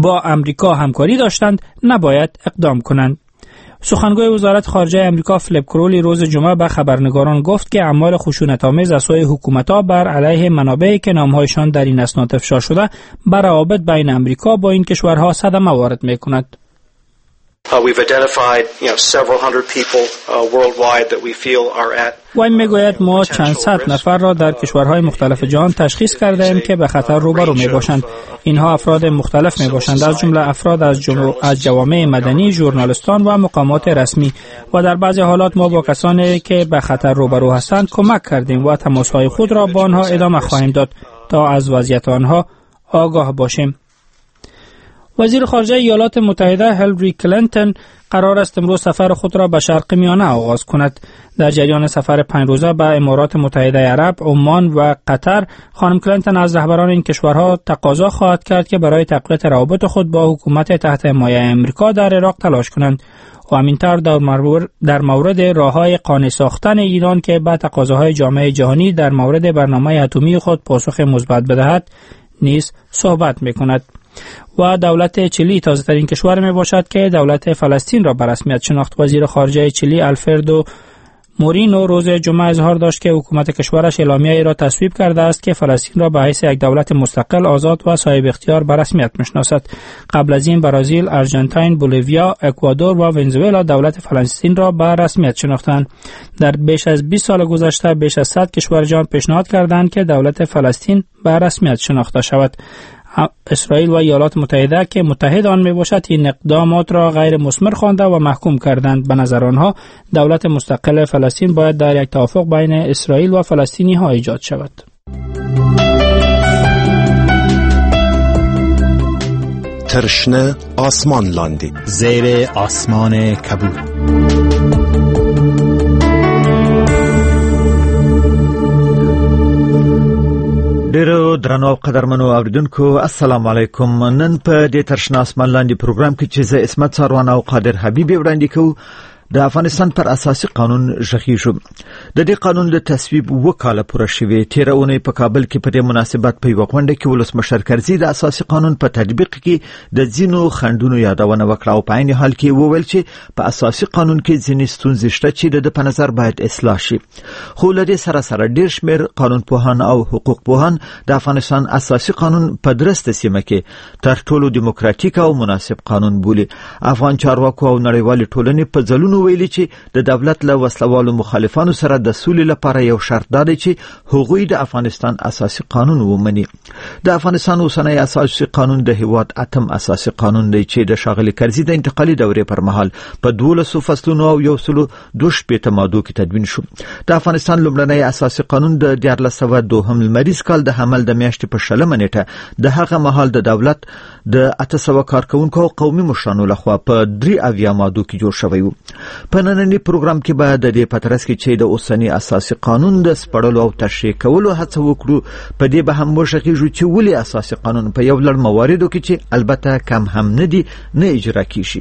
با امریکا همکاری داشتند نباید اقدام کنند. سخنگوی وزارت خارجه امریکا فلیپ کرولی روز جمعه به خبرنگاران گفت که اعمال خشونت‌آمیز از سوی حکومت‌ها بر علیه منابعی که نام‌هایشان در این اسناد افشا شده بر روابط بین امریکا با این کشورها صدمه وارد می‌کند. We've identified, several hundred people worldwide that we feel are at. و این میگوید ما چند صد نفر را در کشورهای مختلف جهان تشخیص کرده ایم که به خطر روبرو می باشند. اینها افراد مختلف می باشند، از جمله افراد از جوامع مدنی، ژورنالیستان و مقامات رسمی، و در بعضی حالات ما با کسانی که به خطر روبرو هستند کمک کردیم و تماس‌های خود را با آنها ادامه خواهیم داد تا از وضعیت آنها آگاه باشیم. وزیر خارجه ایالات متحده هیلاری کلینتون قرار است امروز سفر خود را به شرق میانه آغاز کند. در جریان سفر 5 روزه به امارات متحده عرب، عمان و قطر، خانم کلینتون از رهبران این کشورها تقاضا خواهد کرد که برای تقویت روابط خود با حکومت تحت حمایت امریکا در عراق تلاش کنند و همینطور در مورد راه‌های قانع ساختن ایران که به تقاضاهای جامعه جهانی در مورد برنامه اتمی خود پاسخ مثبت بدهد نیز صحبت می‌کند. و دولت چیلی تازه ترین کشور می باشد که دولت فلسطین را به رسمیت شناخت. وزیر خارجه چیلی آلفردو مورینو روز جمعه اظهار داشت که حکومت کشورش اعلامیه‌ای را تصویب کرده است که فلسطین را به حیث یک دولت مستقل، آزاد و صاحب اختیار به رسمیت می‌شناسد. قبل از این برزیل، آرژانتین، بولیویا، اکوادور و ونزوئلا دولت فلسطین را به رسمیت شناختند. در بیش از 20 سال گذشته بیش از 100 کشور جهان پیشنهاد کردند که دولت فلسطین به رسمیت شناخته شود. اسرائیل و ایالات متحده که متحد آن می باشد این اقدامات را غیر مثمر خوانده و محکوم کردند. به نظر آنها دولت مستقل فلسطین باید در یک توافق بین اسرائیل و فلسطینی ها ایجاد شود. ترشنه آسمان لاندی زیر آسمان کبود. ډیرو درنو قدرمنو اوریدونکو السلام علیکم. نن په دې ترشنه آسمان لاندې پروګرام کې چې زه اسمت ساروان او قادر حبیبی وړاندې کوو د افغانستان پر اساسي قانون ژغیږو. د دې قانون د تصویب وکاله پوره شوې. تیر اونۍ په کابل کې په دې مناسبت په یو غونډه کې ولسمشر کرزي د اساسي قانون په تطبیق کې د ځینو خنډونو یادونه وکړه او په عین حال کې وویل چې په اساسي قانون کې ځینې ستونزې شته چې د په نظر باید اصلاح شي. خو له دې سره ډېر شمېر قانونپوهان او حقوقپوهان د افغانستان اساسي قانون په درسته سیمه کې تر ټولو دیموکراتیک او مناسب قانون بولي. افغان چارواکو او نړیوالې ټولنې په ځلونو ویلي چې د دولت له وسلوالو مخالفانو سره د سولې لپاره یو شرط دی چې هغوی د افغانستان اساسي قانون ومني. د افغانستان اوسنی اساسي قانون د هیواد اتم اساسي قانون دی چې د ښاغلي کرزي د انتقالي دورې پر مهال په 12 فصلونو او 102 مادو کې تدوین شو. د افغانستان لومړنی اساسي قانون د 1902 لمریز کال د حمل د میاشتې په 20 نیټه د هغه مهال د دولت د 800 کارکونکو او قومي مشرانو لخوا په 3 مادو کې جوړ شوی و. په نننی پروګرام کې به د دې پترس کې چې د اوسنی اساسي قانون د سپړلو او تشریح کولو هڅه وکړو. په دې به هم وشغیږو چې ولې اساسي قانون په یو لړ مواردو کې چې البته کم هم نه دي نه اجرا کیږي.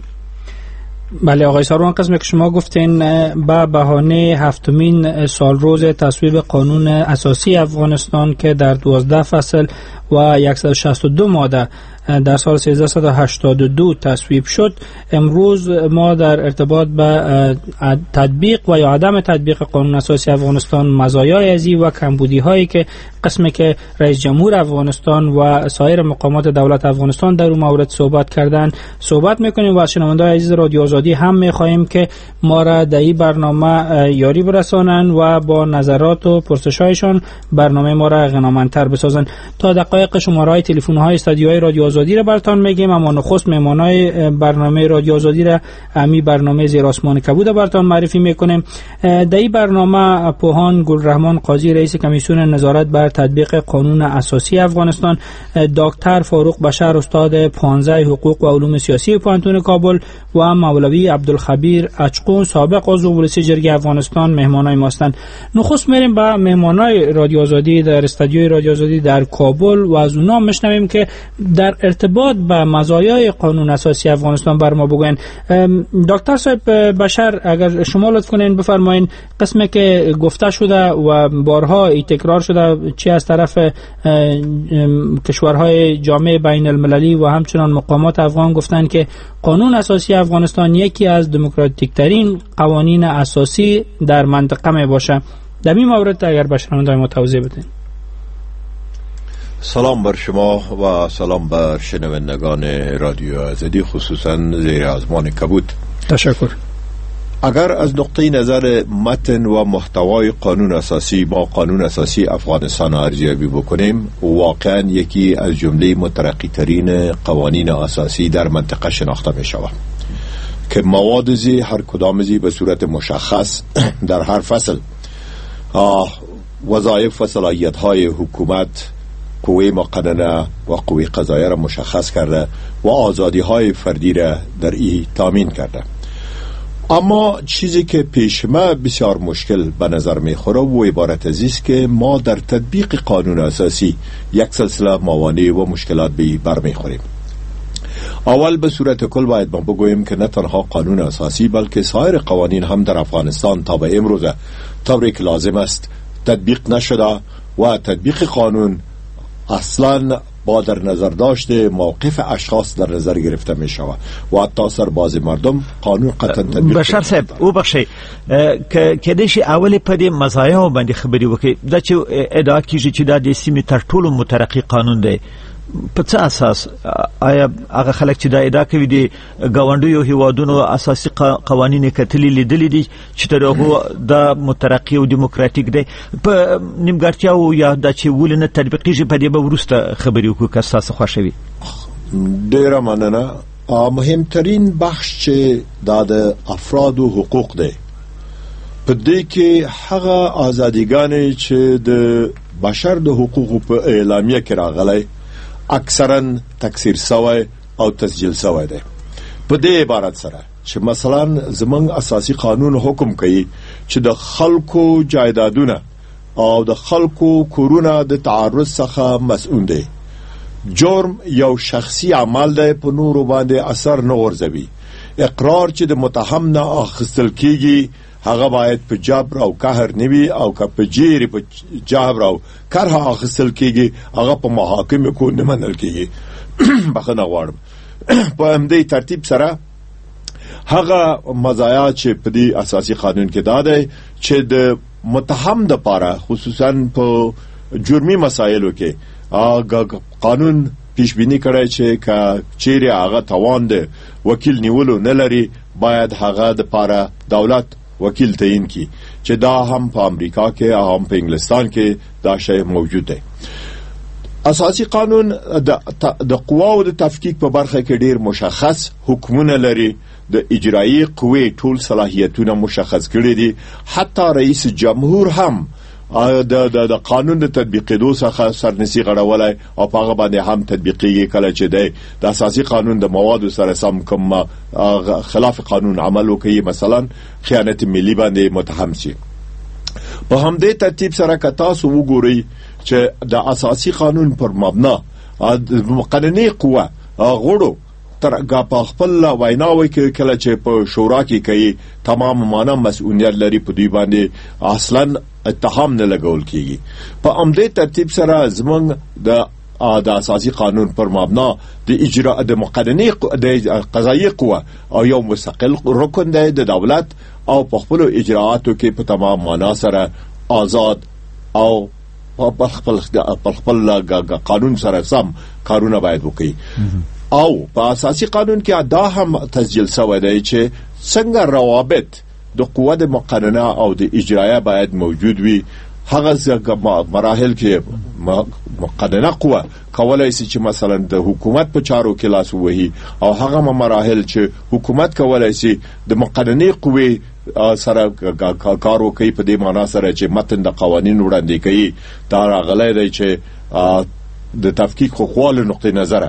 بله آقای ساروان، قسمی که شما گفتین به بهانه 7مین سالروز تصویب قانون اساسی افغانستان که در 12 فصل و 162 ماده در سال 1382 تصویب شد، امروز ما در ارتباط به تطبیق و یا عدم تطبیق قانون اساسی افغانستان، مزایای ازی و کمبودی هایی که قسمی که رئیس جمهور افغانستان و سایر مقامات دولت افغانستان در اون مورد صحبت کردن صحبت میکنیم و از شنوندگان عزیز رادیو آزادی هم میخواهیم که ما را در این برنامه یاری برسانن و با نظرات و پرسش‌هایشان برنامه ما را غنی‌مندتر بسازن. تا دقایق شماره‌های تلفن‌های استودیوهای رادیو آزادی را براتون میگیم، اما نخست مهمانای برنامه رادیو آزادی را امی برنامه زیر آسمان کبود براتون معرفی میکنیم. در این برنامه پوهان گلرحمان قاضی رئیس کمیسیون نظارت بر تطبیق قانون اساسی افغانستان، دکتر فاروق بشر استاد 15 حقوق و علوم سیاسی پوهنتون کابل و مولوی عبدالخبیر اچقون سابق عضو مجلس جرگه افغانستان مهمانای ما هستند. نخست میریم با مهمانای رادیو آزادی در استودیوی رادیو آزادی در کابل و از اونها میشنویم که در ارتباط به مزایای قانون اساسی افغانستان بر ما بگوین. دکتر صاحب بشر، اگر شما لطف کنین بفرمایین قسمی که گفته شده و بارها تکرار شده چه از طرف کشورهای جامعه بین المللی و همچنان مقامات افغان گفتن که قانون اساسی افغانستان یکی از دموکراتیک ترین قوانین اساسی در منطقه می باشه. در این مورد اگر به شنوندگان ما توضیح بدین. سلام بر شما و سلام بر شنوندگان رادیو آزادی، خصوصا زیر آزمان کبود. تشکر. اگر از نقطه نظر متن و محتوای قانون اساسی با قانون اساسی افغانستان ارزیابی بکنیم، واقعا یکی از جمله مترقی ترین قوانین اساسی در منطقه شناخته می شود که مواد زی هر کدام زی به صورت مشخص در هر فصل وظایف و صلاحیت های حکومت، قوه مقننه و قوه قضاییه را مشخص کرده و آزادی های فردی را در ای تامین کرده. اما چیزی که پیش ما بسیار مشکل به نظر می خوره و عبارت از است که ما در تطبیق قانون اساسی یک سلسله موانع و مشکلات به بر می خوریم. اول به صورت کل باید ما بگوییم که نه تنها قانون اساسی بلکه سایر قوانین هم در افغانستان تا به امروز طوری که لازم است تطبیق نشده و تطبیق قانون اصلا با در نظر داشته موقف اشخاص در نظر گرفته می شود و حتی سرباز مردم قانون قطعا تطبیق. بشر صاحب او بخشی که دیشی اولی په دې مزایاو باندې خبرې وکړي، دا چې ادعا کیږي چې دا د سیمې تر ټولو مترقي قانون دی، په څه اساس آیا هغه خلک چې دا ادعا کوي دي ګاونډیو هیوادونو اساسي قوانین کتلي لیدلي دي چې تر هغه دا مترقي او دیموکراتیک دی، په نیمګړتیاو یا دا چې ولې نه تطبیقیږي په دې به وروسته خبرې وکړو که ستاسو خوښه وي. ډیره مننه. مهمترین بخش چې دا د افرادو حقوق دی، په دې کې هغه آزادیګانې چې د بشر د حقوقو په اعلامیه کې راغلی اکثرا تکثیر سوی او تسجیل سوی دی. په دې عبارت سره چې مثلا زمونږ اساسی قانون حکم کوي چې د خلکو جایدادونه او د خلکو کورونه د تعرض څخه مسئول دی. جرم یو شخصي عمل دی، په نورو باندې اثر نه ورځوي. اقرار چې د متهم نه اخیستل کیږي هغه باید په جبر او قهر نوي او که په جیر په جبر او کرها اخیستل کیږي هغه په محاکمه کې نه منل کیږي. بخښنه غواړم. په همدې ترتیب سره هغه مزایا چې په دې اساسي قانون کې دا دی چې د متهم د پاره خصوصا په جرمي مسایلو کې قانون پیش بینی کړی چې چیرې هغه توان د وکیل نیولو نه لري باید هغه د پاره دولت وکیل تعیین کی، چې دا هم په امریکا کې او هم په انګلستان کې دا شی موجود دی. اساسي قانون د قواو د تفکیک په برخه کې ډیر مشخص حکمونه لري. د اجرایی قوې ټول صلاحیتونه مشخص کړي دي. حتی رئیس جمهور هم د قانون د تطبیقېدو څخه سرنسی غړولای او په هغه باندې هم تطبیقېږي کله چې د اساسي قانون د موادو سره سم کوم خلاف قانون عمل وکړي، مثلا خیانت ملي باندې متهم شي. په همدې ترتیب سره که تاسو وګورئ چې د اساسي قانون پر مبنا د مقننې قوه غړو تر په خپل ویناوي کې کله چې په شورا کې کوي تمام معنا مسؤلیت لري، په دې باندې اصلا اتهام نه لګول کیږي. په همدې ترتیب سره زمونږ د اساسي قانون پر مبنا د اجرا د مقننې د قضایي قوه او یو مستقل رکن دی د دولت او په خپل اجراءاتو کې په تمام معنا سره آزاد او په خپل قانون سره سم کارونه باید وکړي. او په اساسي قانون کې دا هم تسجیل شوی دی چې څنګه روابط د قوه د مقننه او د اجرایه باید موجود وي. هغه مراحل کې مقننه قوه کولای شي چې مثلا د حکومت په چارو کې لاس ووهي او هغه مراحل چې حکومت کولای شي د مقننه قوه سره کار وکړي. په دې معنا سره چې متن د قوانین وړاندې کوي دا راغلی دی چې د تفکیک خواله نقطه نظره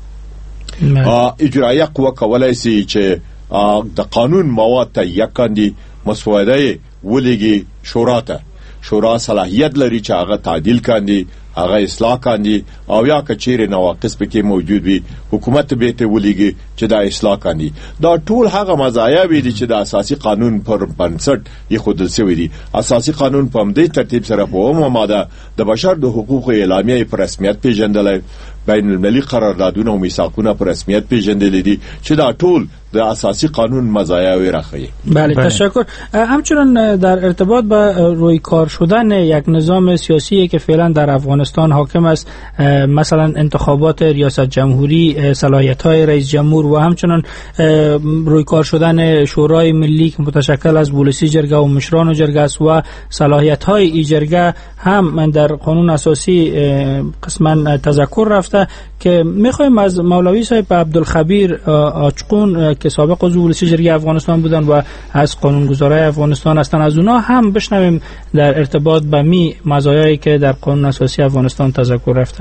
اجرایه قوه کولای شي چې د قانون مواد ته یکاندي مسوده ولېږي شورا ته. شورا صلاحیت لري چې هغه تعدیل کاندي هغه اصلاح کاندي او یا کچیر نواقص پکې موجود وي حکومت به ته ولېږي چې دا اصلاح کاندي. دا ټول هغه مزایا دي چې د اساسي قانون پر بنسټ یې خودل شوی دي. اساسي قانون په همدې ترتیب سره په اومه ماده د بشر د حقوقو اعلامیه پر رسمیت پیژندل، بین المللي قراردادونه او میثاقونه پر رسمیت پیژندل دي چې دا ټول د اساسی قانون مزایاوی راخی. بله تشکر. همچنین در ارتباط با روی کار شدن یک نظام سیاسی که فعلا در افغانستان حاکم است، مثلا انتخابات ریاست جمهوری، صلاحیت‌های رئیس جمهور و همچنین روی کار شدن شورای ملی که متشکل از بولسی جرگه و مشران جرگه است و صلاحیت‌های این جرگه هم در قانون اساسی قسما تذکر رفته که می‌خوایم از مولوی صاحب عبدالخبیر آچقون که سابق عضو بولسی جرگه افغانستان بودن و از قانونگذارای افغانستان هستن از اونا هم بشنویم در ارتباط به می مزایایی که در قانون اساسی افغانستان تذکر رفته.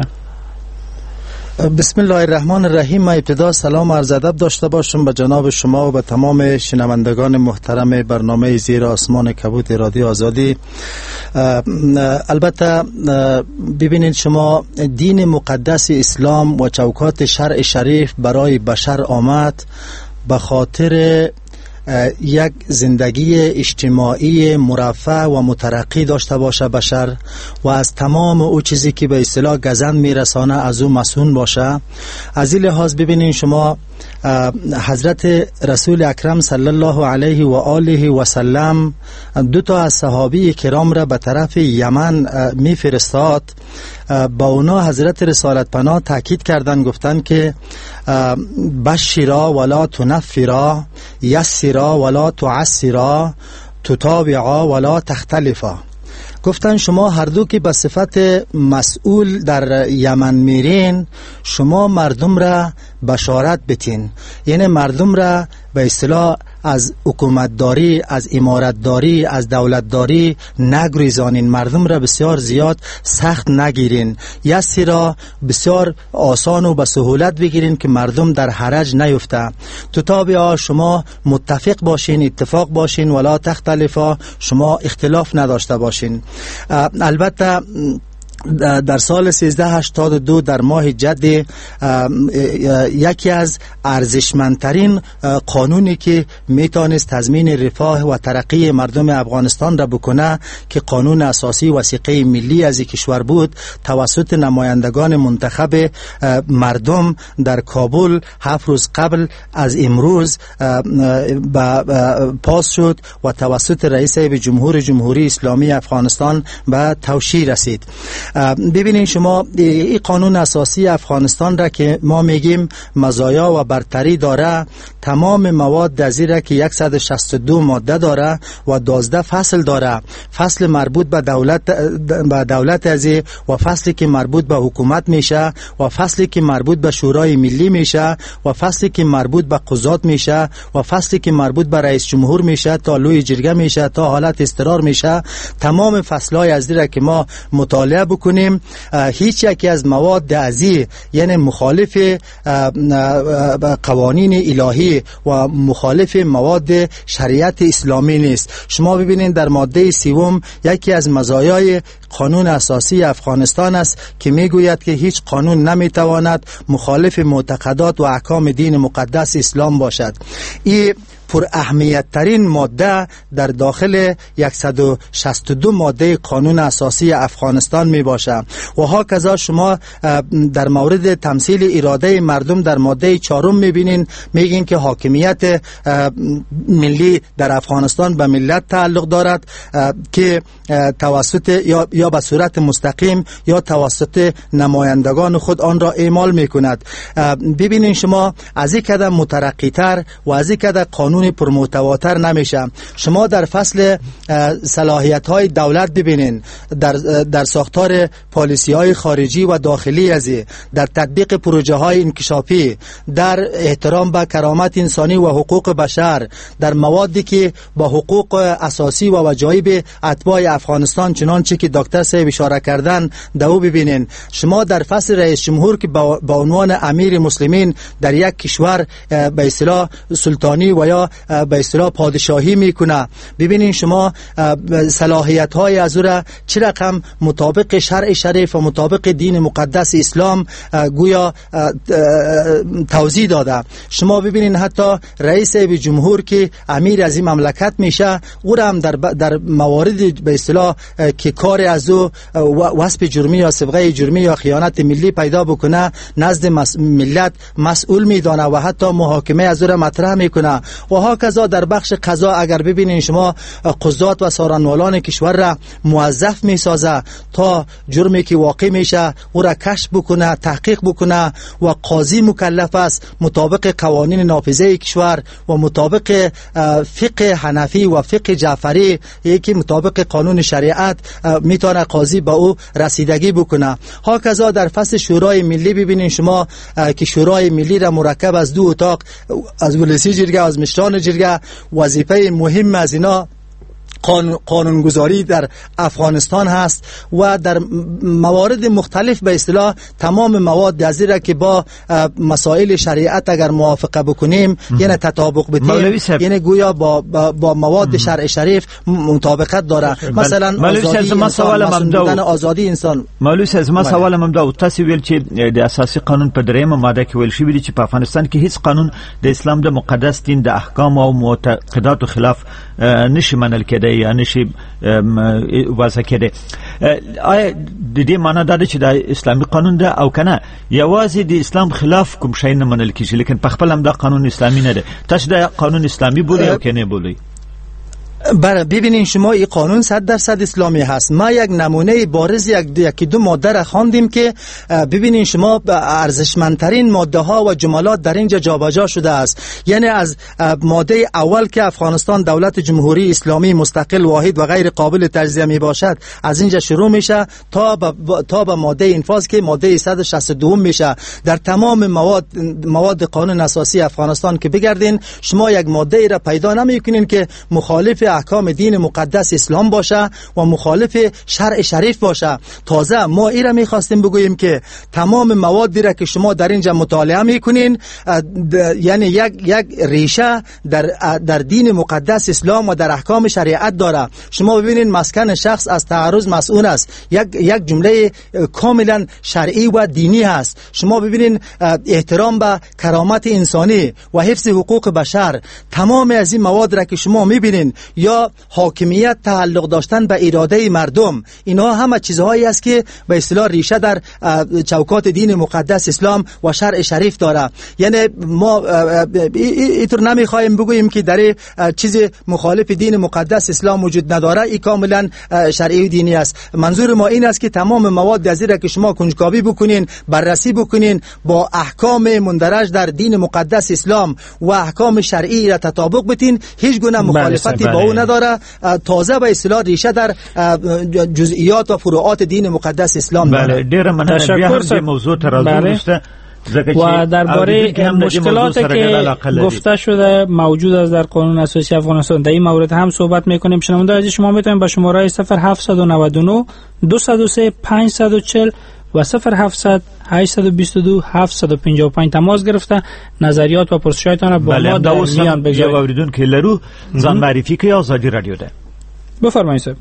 بسم الله الرحمن الرحیم. من ابتدا سلام عرض ادب داشته باشم به جناب شما و به تمام شنوندگان محترم برنامه زیر آسمان کبود رادیو آزادی. البته ببینید شما، دین مقدس اسلام و چوکات شرع شریف برای بشر آمد به خاطر یک زندگی اجتماعی مرفه و مترقی داشته باشه بشر و از تمام او چیزی که به اصطلاح گزند میرسانه از او مسئول باشه. از این لحاظ ببینین شما حضرت رسول اکرم صلی الله علیه و آله و سلم دو تا از صحابی کرام را به طرف یمن میفرستاد. با اونا حضرت رسالت پناه تاکید کردن، گفتن که بشرا ولا تنفرا، یسرا ولا تعسرا، تتابعا ولا تختلفا. گفتن شما هر دو که به صفت مسئول در یمن میرین، شما مردم را بشارت بتین، یعنی مردم را به اصطلاح از حکومتداری، از امارتداری، از دولتداری نگریزانین، مردم را بسیار زیاد سخت نگیرین، یسی را بسیار آسان و به سهولت بگیرین که مردم در حرج نیفته. تتابعا شما متفق باشین، اتفاق باشین، ولا تختلفا شما اختلاف نداشته باشین. البته در سال 1382 در ماه جد یکی از ارزشمندترین قانونی که میتونست تضمین رفاه و ترقی مردم افغانستان را بکنه که قانون اساسی وثیقه ملی از کشور بود، توسط نمایندگان منتخب مردم در کابل 7 روز قبل از امروز پاس شد و توسط رئیس جمهور جمهوری اسلامی افغانستان به توشیح رسید. ببینید شما، این قانون اساسی افغانستان را که ما میگیم مزایا و برتری داره، تمام مواد از این را که 162 ماده داره و 12 فصل داره، فصل مربوط به دولت ازی و فصلی که مربوط به حکومت میشه و فصلی که مربوط به شورای ملی میشه و فصلی که مربوط به قضات میشه و فصلی که مربوط به رئیس جمهور میشه تا لوی جرگه میشه تا حالت استقرار میشه. تمام فصلهای از این را که ما مطالعه بکنیم، هیچ یکی از مواد ازی یعنی مخالف قوانین الهی و مخالف مواد شریعت اسلامی نیست. شما ببینید در ماده 30 یکی از مزایای قانون اساسی افغانستان است که میگوید که هیچ قانون نمیتواند مخالف معتقدات و احکام دین مقدس اسلام باشد. این پر اهمیت ترین ماده در داخل 162 ماده قانون اساسی افغانستان می باشه. و هاکذا شما در مورد تمثیل اراده مردم در ماده 4 می بینین، میگین که حاکمیت ملی در افغانستان به ملت تعلق دارد که توسط یا به صورت مستقیم یا توسط نمایندگان خود آن را اعمال می کند. ببینین شما، از این قدر مترقی تر و از این قدر قانون پرمحتواتر نمیشه. شما در فصل صلاحیت های دولت ببینین، در ساختار پالیسی های خارجی و داخلی ازی، در تطبیق پروژه های انکشافی، در احترام به کرامت انسانی و حقوق بشر، در موادی که با حقوق اساسی و وجایب اتباع افغانستان چنانچه که دکتر صاحب اشاره کردن دو ببینین. شما در فصل رئیس جمهور که با عنوان امیر مسلمین در یک کشور به اصطلاح سلطانی و یا را به اصطلاح پادشاهی میکنه. ببینین شما صلاحیت های از او را چه رقم مطابق شرع شریف و مطابق دین مقدس اسلام گویا توضیح داده. شما ببینین حتی رئیس جمهور که امیر از این مملکت میشه، او را هم در موارد به اصطلاح که کار از او وصف جرمی یا صبغه جرمی یا خیانت ملی پیدا بکنه نزد ملت مسئول میدانه و حتی محاکمه از او را مطرح میکنه. و هاکذا در بخش قضا اگر ببینین شما قضات و سارنوالان کشور را موظف میسازه تا جرمی که واقع میشه او را کشف بکنه، تحقیق بکنه و قاضی مکلف است مطابق قوانین نافذه کشور و مطابق فقه حنفی و فقه جعفری یکی مطابق قانون شریعت میتونه قاضی به او رسیدگی بکنه. هاکذا در فصل شورای ملی ببینین شما که شورای ملی را مرکب از 2 اتاق، از ولسی جرگه، از مشران جرگه، وظیفه مهم از اینا قانونگذاری در افغانستان هست و در موارد مختلف به اصطلاح تمام مواد از که با مسائل شریعت اگر موافقه بکنیم یعنی تطابق بدیم یعنی گویا با مواد شرع شریف مطابقت داره. مثلا آزادی انسان. مولوی صاحب ما سوالم هم دا تاسو ویل چې د اساسي قانون په درېمه ماده کې ویل شوی دی چې په افغانستان کې هیڅ قانون د اسلام د مقدس دین د احکام او معتقداتو خلاف نشي منل کېدی یا نشي وضع کېدی. آیا د دې معنی دا ده چې د اسلامي قانون ده او کنه یوازې د اسلام خلاف کوم شی نه منل کېږي لیکن په خپل هم دا قانون اسلامي نه ده؟ تاسو دا قانون اسلامي بولی او کنه بولی؟ بله ببینین شما این قانون 100% اسلامی هست. ما یک نمونه بارز یکی 2 ماده را خواندیم که ببینین شما ارزشمندترین ماده ها و جملات در اینجا جابجا شده است. یعنی از ماده اول که افغانستان دولت جمهوری اسلامی مستقل واحد و غیر قابل تجزیه می باشد از اینجا شروع میشه تا به ماده انفاذ که ماده 162 میشه. در تمام مواد قانون اساسی افغانستان که بگردین شما یک ماده را پیدا نمیکنین که مخالف احکام دین مقدس اسلام باشه و مخالف شرع شریف باشه. تازه ما این را میخواستیم بگوییم که تمام موادی را که شما در اینجا مطالعه میکنین یعنی یک ریشه در دین مقدس اسلام و در احکام شریعت داره. شما ببینین مسکن شخص از تعرض مسئول است، یک جمله کاملا شرعی و دینی هست. شما ببینین احترام به کرامت انسانی و حفظ حقوق بشر، تمام از این مواد را که شما میبینین یا حاکمیت تعلق داشتن به اراده مردم، اینها همه چیزهایی است که به اصطلاح ریشه در چوکات دین مقدس اسلام و شرع شریف داره. یعنی ما اینطور نمیخوایم بگوییم که در چیز مخالف دین مقدس اسلام وجود نداره، این کاملا شرعی و دینی است. منظور ما این است که تمام مواد از این که شما کنجکاوی بکنین، بررسی بکنین، با احکام مندرج در دین مقدس اسلام و احکام شرعی را تطابق بدین، هیچ گونه مخالفتی با او نداره. تازه به اصطلاح ریشه در جزئیات و فروعات دین مقدس اسلام داره. ډیره مننه. بیا هم موضوع ترازو و درباره مشکلاتی که گفته شده موجود است در قانون اساسی افغانستان در این مورد هم صحبت میکنیم. شنونده عزیز شما میتونید با شماره 0799 203 540 و 0700 822 755 تماس گرفته نظریات و پرسشاتتان را با ما در میان بگذارید. اوریدون که لرو ځان معرفي کوي آزادی رادیو ده. بفرمایید صاحب.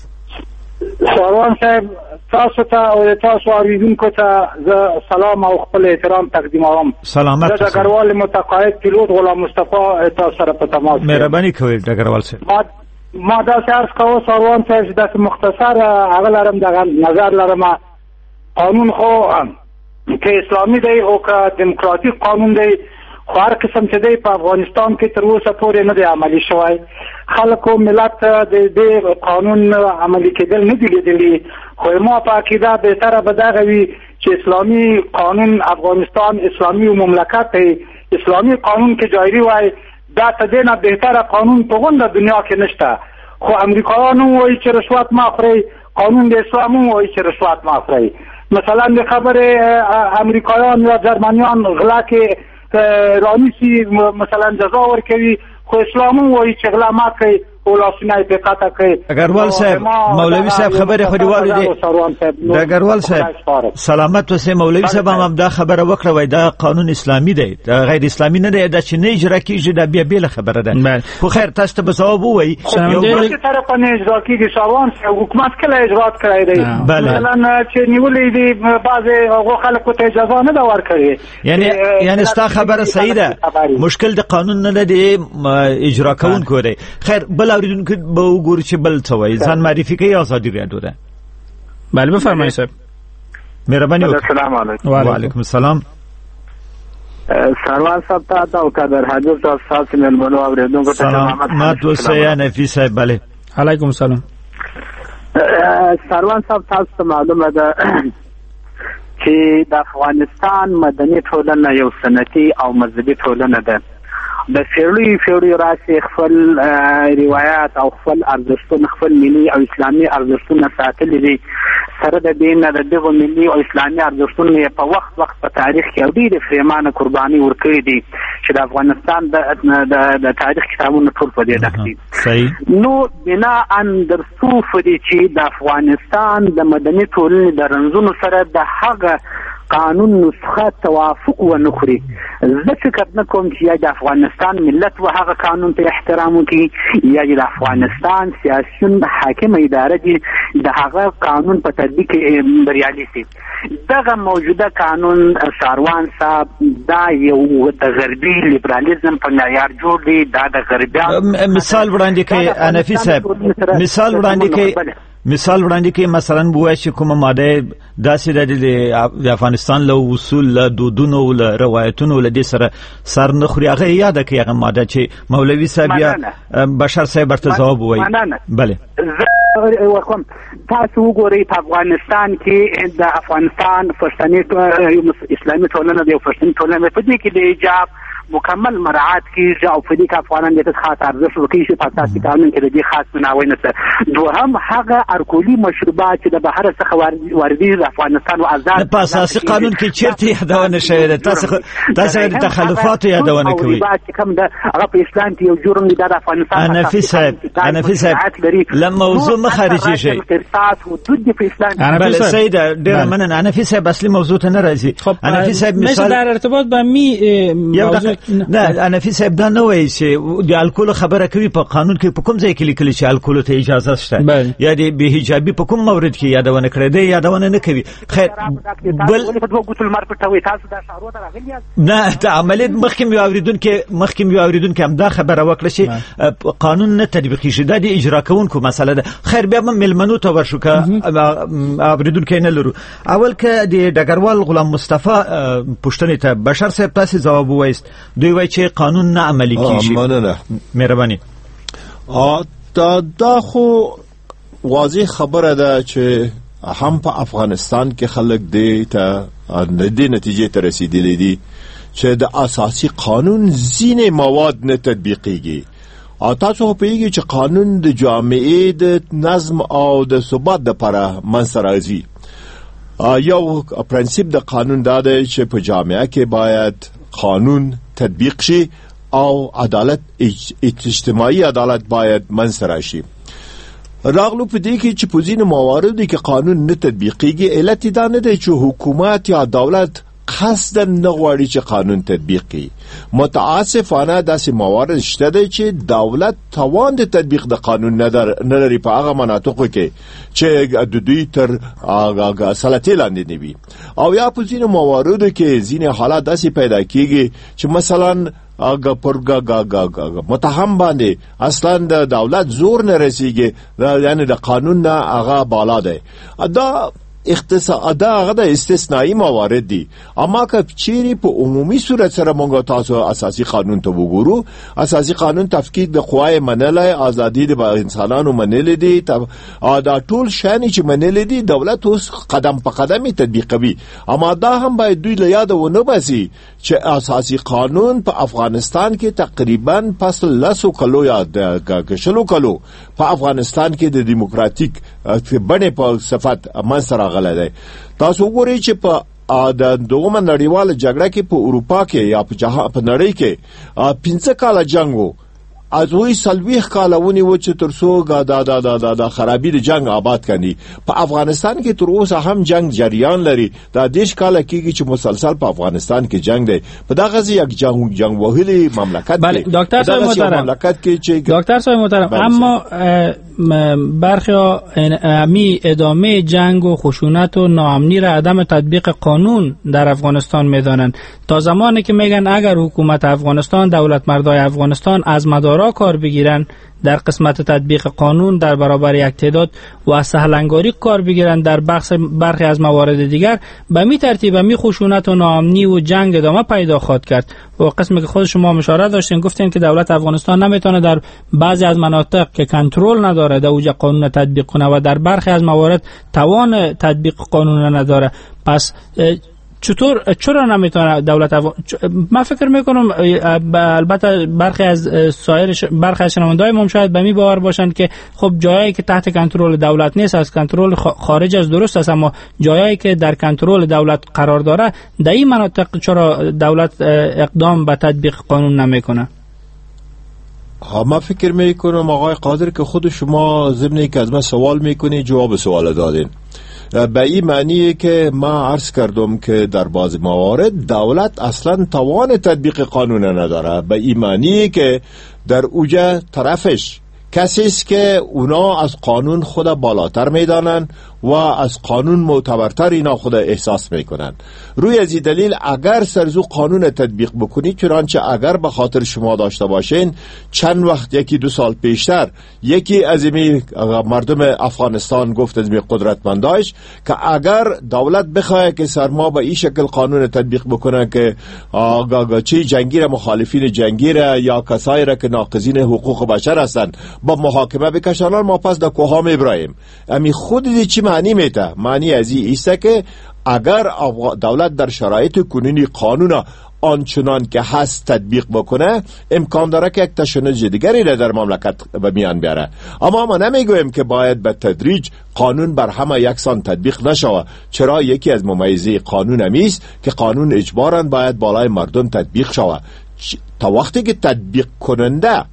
سلام صاحب، تاسو ته او تاسو اوریدونکو ته سلام او خپل احترام تقدیموم. سلامت. د ډګروال متقاعد پیلوټ غلام مصطفی تاسو سره په تماس. مهرباني کوئ ډګروال صاحب. ما دا څه عرض کوم سروان صاحب د مختصر هغه لرم د نظر لرم. قانون خو که اسلامی دی او که دموکراتیک قانون دی خو هر قسم چې دی په افغانستان کې تر اوسه پورې نه دی عملي شوی. خلکو ملت د دې قانون عملي کېدل نه دي لیدلي، خو ما په عقیده بهتره به دغه وي چې اسلامي قانون افغانستان اسلامي مملکت دی، اسلامي قانون کې جاری وای. دا ته دې نه بهتره قانون په غونډه دنیا کې نشته. خو امریکایان وایي چې رشوت ما خوري، قانون د اسلام وایي چې رشوت ما خوري. مثلا د خبره امریکایان یا جرمنیان غلا کې رانیسی مثلا جزا ورکوي، خو اسلام وایي چې غلا ما کوي ولاسونه یې په قطع کړي. اګروال صاحب مولوي صاحب خبره خو دی واورېدې. اګروال صاحب سلامت اوسې. مولوي صاحب هم دا خبره وکړه وای دا قانون اسلامي دی دا غیر اسلامي نه دی دا چې نه اجرا کیږي دا بیا بیل خبره ده. خو خیر تاسو ته به ځواب وای یو طرف نه اجرا کیږي سروان حکومت کله اجرا کړی دی مثلا چې نیولې دي بعضی هغه خلکو ته اجازه نه دا ورکړي. یعنی ستا خبره صحیح ده مشکل د قانون نه دی اجرا کوونکو دی. خیر بل اوریدونکو به وګورو چې بل څه وایي. ځان معرفي کوي آزادي رادیو ده. بله بفرمایئ صاحب. مهرباني وکړئ. السلام علیکم. وعلیکم السلام. سروان صاحب ته او قدر حاضر تاسو ملمنو اوریدونکو ته سلامات اوسئ یا نفیس صاحب. بله علیکم السلام. سروان صاحب تاسو ته معلومه ده چې د افغانستان مدني ټولنه یو سنتي او مذهبي ټولنه ده. د فیړی راسي خپل روایت او خپل ارزښتونه خپل ملي او اسلامي ارزښتونه ساتلي دي. سره د دین د دغه ملي او اسلامي ارزښتونه په وخت په تاریخ کې ډېر فرمانه قرباني ورکړي دي چې د افغانستان د تاریخ کتابونو ټول په دې ډک دي. صحیح. نو بنا ان درسو فدي چې د افغانستان د مدني ټولنې د رنځونو سره د هغه قانون نسخه توافق ونخري. زه فکر نه کوم چې یا د افغانستان ملت و هغه قانون ته احترام وکړي یا د افغانستان سیاسيون حاکم اداره دي د هغه قانون په تطبیق بریالي شي. دغه موجوده قانون سروان صاحب دا یو د غربي لیبرالیزم په معیار جوړ دی. دا د غربي مثال وړاندې کوي انفي صاحب مثال وړاندې کوي مثلا بوای چې کومه ماده داسې د افغانستان له اصول له دودونو له روایتونو له دې سره سر نه خوري هغه یاد کوي هغه ماده چې مولوي صاحب یا بشر صاحب ورته ځواب وایي. بله وکم تاسو وګورئ په افغانستان کې د افغانستان فرستنی اسلامي ټولنه د فرستنی ټولنه په دې کې د ایجاب مکمل مراعات کیږي او په دې کې افغانان د خاص ارزښت ورکړي چې په اساسي قانون کې د دې خاص مناوي نه څه. دوهم هغه الکولي مشروبات چې د بهر څخه واردېږي د افغانستان او آزاد په اساسي قانون کې چیرته یادونه شوې ده. تاسو د تخلفات یادونه کوي چې کوم د هغه په اسلام کې یو جرم دی د افغانستان. انفي صاحب لما موضوع مخارجي شي حدود په اسلام بل سید ډېر مننه. انفي صاحب اصلي موضوع ته نه راځي. انفي صاحب مثال در ارتباط با موضوع نه انفي صاحب دا نه وایي چې د الکول خبره کوي په قانون کې په کوم ځای کې لیکل چې الکول ته اجازه شته یا د به حجابي په کوم مورد کې یادونه کړې ده یادونه نه کوي. خیر بل نه ته عملیات مخکې یو اوریدونکو هم دا خبره وکړه چې قانون نه تطبیقي شي دا د اجرا کوونکو مسله ده. خیر بیا هم ملمنو ته ورشو که اوریدونکو نه لرو. اول که د ډګروال غلام مصطفی پښتنې ته بشر صاحب تاسو ځواب وایست دوی وایي چې قانون نه عملي کیږي. مهرباني. دا خو واضح خبره ده چې هم په افغانستان کې خلک دې ته د نتیجې ته رسیدلي دي چې د اساسي قانون ځینې مواد نه تطبیقيږي. تاسو په یوه چې قانون د جامعې د نظم او د ثبات لپاره منځ راځي. یو پرنسپ د قانون دا دی چې په جامعه کې باید قانون تطبیق شي او عدالت اجتماعي عدالت باید منځ راشي. راغلو په دې کې چې په ځینو مواردو کې قانون نه تطبیقيږي. علت دا نه دی چې حکومت یا دولت قصداً نه غواړي چې قانون تطبیق کړي. متاسفانه داسې موارد شته دی چې دولت توان د تطبیق د قانون نه لري په هغه مناطقو کې چې د دوی تر سلطې لاندې نه وي. او یا په ځینو مواردو کې ځینې حالات داسې پیدا کیږي چې مثلا متهم باندې اصلا د دولت زور نه رسیږي یعنی د قانون نه هغه بالا دی. دا هغه د استثنایی موارد دي. اما که چیرې په عمومي صورت سره موږ تاسو اساسي قانون ته وګورو اساسي قانون تفکیک د قوای منلای ازادي د انسانانو منل دي دا ټول شان چې منل دي دولت اوس قدم په قدم تطبیقوي. اما دا هم باید دوی له یاد ونه باسي چې اساسي قانون په افغانستان کې تقریبا پس لسو کلو یا کشلو کلو په افغانستان کې د دیموکراتیک بڼه په صفت منځ غلا دی. تاسو وګورئ چې په د دومره نړیواله جګړه کې په اروپا کې یا په نړۍ کې 15 کاله جنگ وو از وی سلويخ کالونی و چې ترسو دا خرابی د جنگ آباد کني. په افغانستان کې تر اوسه هم جنگ جریان لري. دا دیش کال کېږي چې مسلسل په افغانستان کې جنگ دی. په دغه ځای یک جنگ وهلي مملکت دی. دکتر صاحب محترم، دکتر صاحب محترم، اما برخی امی ادامه جنگ و خشونت و ناامنی را عدم تطبیق قانون در افغانستان میدانند. تا زمانی که میگن اگر حکومت افغانستان، دولت مردای افغانستان از مدارا کار بگیرن در قسمت تطبیق قانون در برابر یک تعداد و سهلنگاری کار بگیرن در برخی از موارد دیگر، به می ترتیب می خشونت و ناامنی و جنگ ادامه پیدا خواهد کرد. و قسمی که خود شما اشاره داشتین گفتین که دولت افغانستان نمیتونه در بعضی از مناطق که کنترل نداره در اوج قانون تطبیق کنه و در برخی از موارد توان تطبیق قانون نداره. پس چرا نمیتونه دولت من فکر میکنم البته برخی از شنونده‌های ما شاید به می باور باشند که خب جایی که تحت کنترل دولت نیست، از کنترل خارج از درست است، اما جایی که در کنترل دولت قرار داره در این مناطق چرا دولت اقدام به تطبیق قانون نمیکنه؟ ما فکر میکنم آقای قادر که خود شما ضمن که از من سوال میکنی جواب سوال دادین. به این معنیه که ما عرض کردم که در بعض موارد دولت اصلا توان تطبیق قانون نداره. به این معنیه که در اوجه طرفش کسی است که اونا از قانون خود بالاتر میدانن و از قانون معتبرتر اینا خود احساس میکنن. روی از این دلیل اگر سرزو قانون تطبیق بکنی، چنانچه اگر به خاطر شما داشته باشین چند وقت یکی 2 سال پیشتر یکی از این مردم افغانستان گفت از این قدرتمندایش که اگر دولت بخواه که سرما به این شکل قانون تطبیق بکنه که چی جنگیر مخالفین جنگیر یا کسایی را که ناقضین حقوق بشر هستن با محاکمه بکشانان، ما پس در کوها میبراییم. امی خود دی چی معنی میده؟ معنی از این است که اگر دولت در شرایط کنونی قانون آنچنان که هست تطبیق بکنه، امکان داره که یک تشنج دیگری را در مملکت به میان بیاره. اما ما نمیگویم که باید به تدریج قانون بر همه یکسان تطبیق نشود. چرا؟ یکی از ممیزه قانون همیست که قانون اجباراً باید بالای مردم تطبیق شود. تا وقتی که تطبیق کننده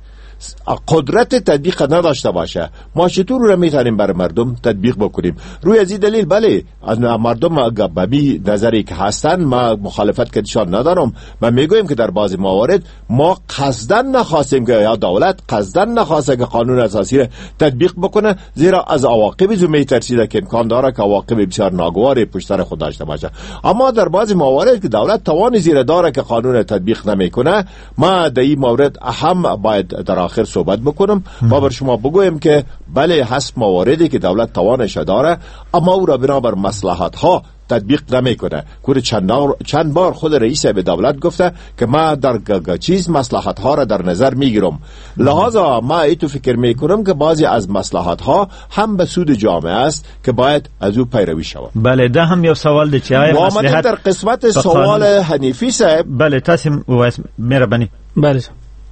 قدرت تطبیق نداشته باشه، ما چطور رو میتونیم بر مردم تطبیق بکنیم؟ روی از این دلیل بله از مردم به می نظری که هستن ما مخالفت کردشان ندارم. من میگویم که در بعضی موارد ما قصدن نخواستیم که یا دولت قصدن نخواسته که قانون اساسی را تطبیق بکنه، زیرا از عواقب زو میترسیده که امکان داره که عواقب بسیار ناگواری پشت سر خود داشته باشه. اما در بعضی موارد که دولت توان زیر داره که قانون تطبیق نمیکنه، ما در این مورد هم باید در آخر صحبت بکنم و بر شما بگویم که بله هست مواردی که دولت توانش داره اما او را بنابر مصلحت ها تطبیق نمیکنه. کور چند بار خود رئیس به دولت گفته که ما در چیز مصلحت ها را در نظر میگیرم، لحاظا ما ایتو فکر میکنم که بعضی از مصلحت ها هم به سود جامعه است که باید از او پیروی شود. بله ده هم یو سوال دی چې آیا مصلحت در قسمت سوال حنیفی صاحب. بله تاسو مهرباني. بله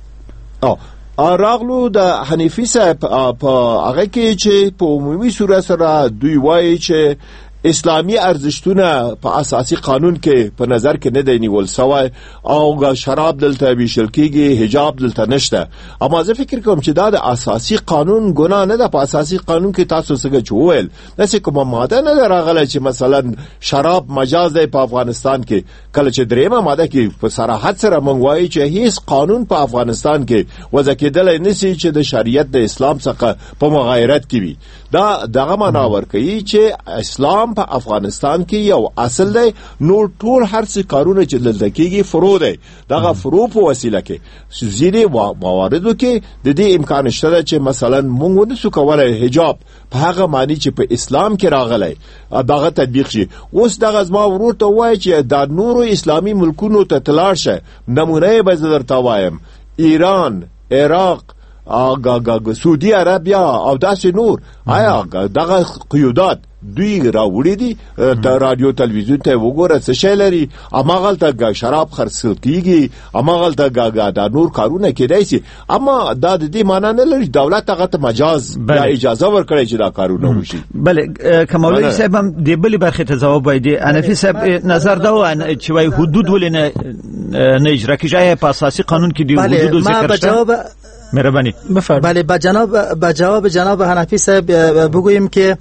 راغلو د حنیفی صاحب په هغه کې چې په عمومي صورت سره دوی وایي چې اسلامی ارزښتونه په اساسي قانون کې په نظر کې نه دی نیول سوی او شراب دلته ویشل کېږي، حجاب دلته نشته. اما زه فکر کوم چې دا د اساسي قانون ګناه نه ده. په اساسي قانون کې تاسو څنګه چوول داسې کومه ماده نه ده راغله چې مثلا شراب مجاز دی په افغانستان کې. کله چې دریمه ماده کې په صراحت سره مونږ وایي چې هیڅ قانون په افغانستان کې وضع کېدلی نشي چې د شریعت د اسلام څخه په مغایرت کې وي. دا دغه معنا ورکوي چې اسلام په افغانستان کې یو اصل دی، نور ټول هر څه کارونه چې دلته کېږي فرو دی. دغه فرو په وسیله کې ځینې مواردو کې د دې امکان شته چې مثلا موږ نشو کولای حجاب په هغه معنی چې په اسلام کې راغلی دغه تطبیق شي. اوس دغه زما ورور ته وایي چې د نورو اسلامي ملکونو ته تلاړ شه، نمونه به زه درته وایم ایران، عراق، سعودي عربیا او داسې نور. آیا دغه قیودات دوی راوړي دي؟ د رادیو تلویزیون ته وګوره څه شی لري، اماغلته شراب خرڅول کیږي، اماغلته د نور کارونه کېدای شي. اما دا د دې معنا نه لري دولت هغه ته مجاز یا اجازه ورکړي چې دا کارونه وشي. بله کمالوی صاحب هم د بلې برخې ته ځواب وایي. انفي صاحب نظر دا و چې وایي حدود ولې نه اجرا کیږي په اساسي قانون کې دی حدود ذکر شته. مهربانی بله به جواب جناب حنفی صاحب بگوییم که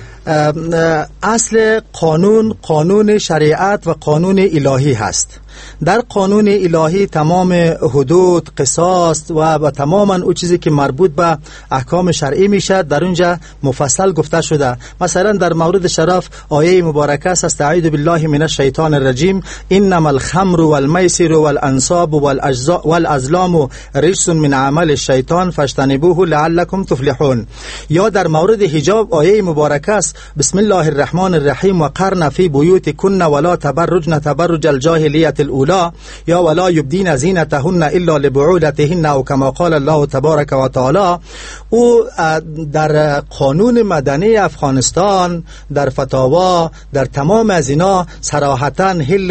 اصل قانون شریعت و قانون الهی هست. در قانون الهی تمام حدود، قصاص و تماما اون چیزی که مربوط به احکام شرعی میشه در اونجا مفصل گفته شده. مثلا در مورد شراب آیه مبارکه است: استعیذ بالله من الشیطان الرجیم انما الخمر والمیسر والانصاب والازلام رجس من عمل الشیطان فاجتنبوه لعلکم تفلحون. یا در مورد حجاب آیه مبارکه است: بسم الله الرحمن الرحیم وقرن فی بیوتکن ولا تبرجن تبرج الجاهلیه الاولى یا ولا یبدین زینتهن الا لبعولتهن او کما قال الله تبارک و تعالی. او در قانون مدنی افغانستان، در فتاوا، در تمام از اینا صراحتا حل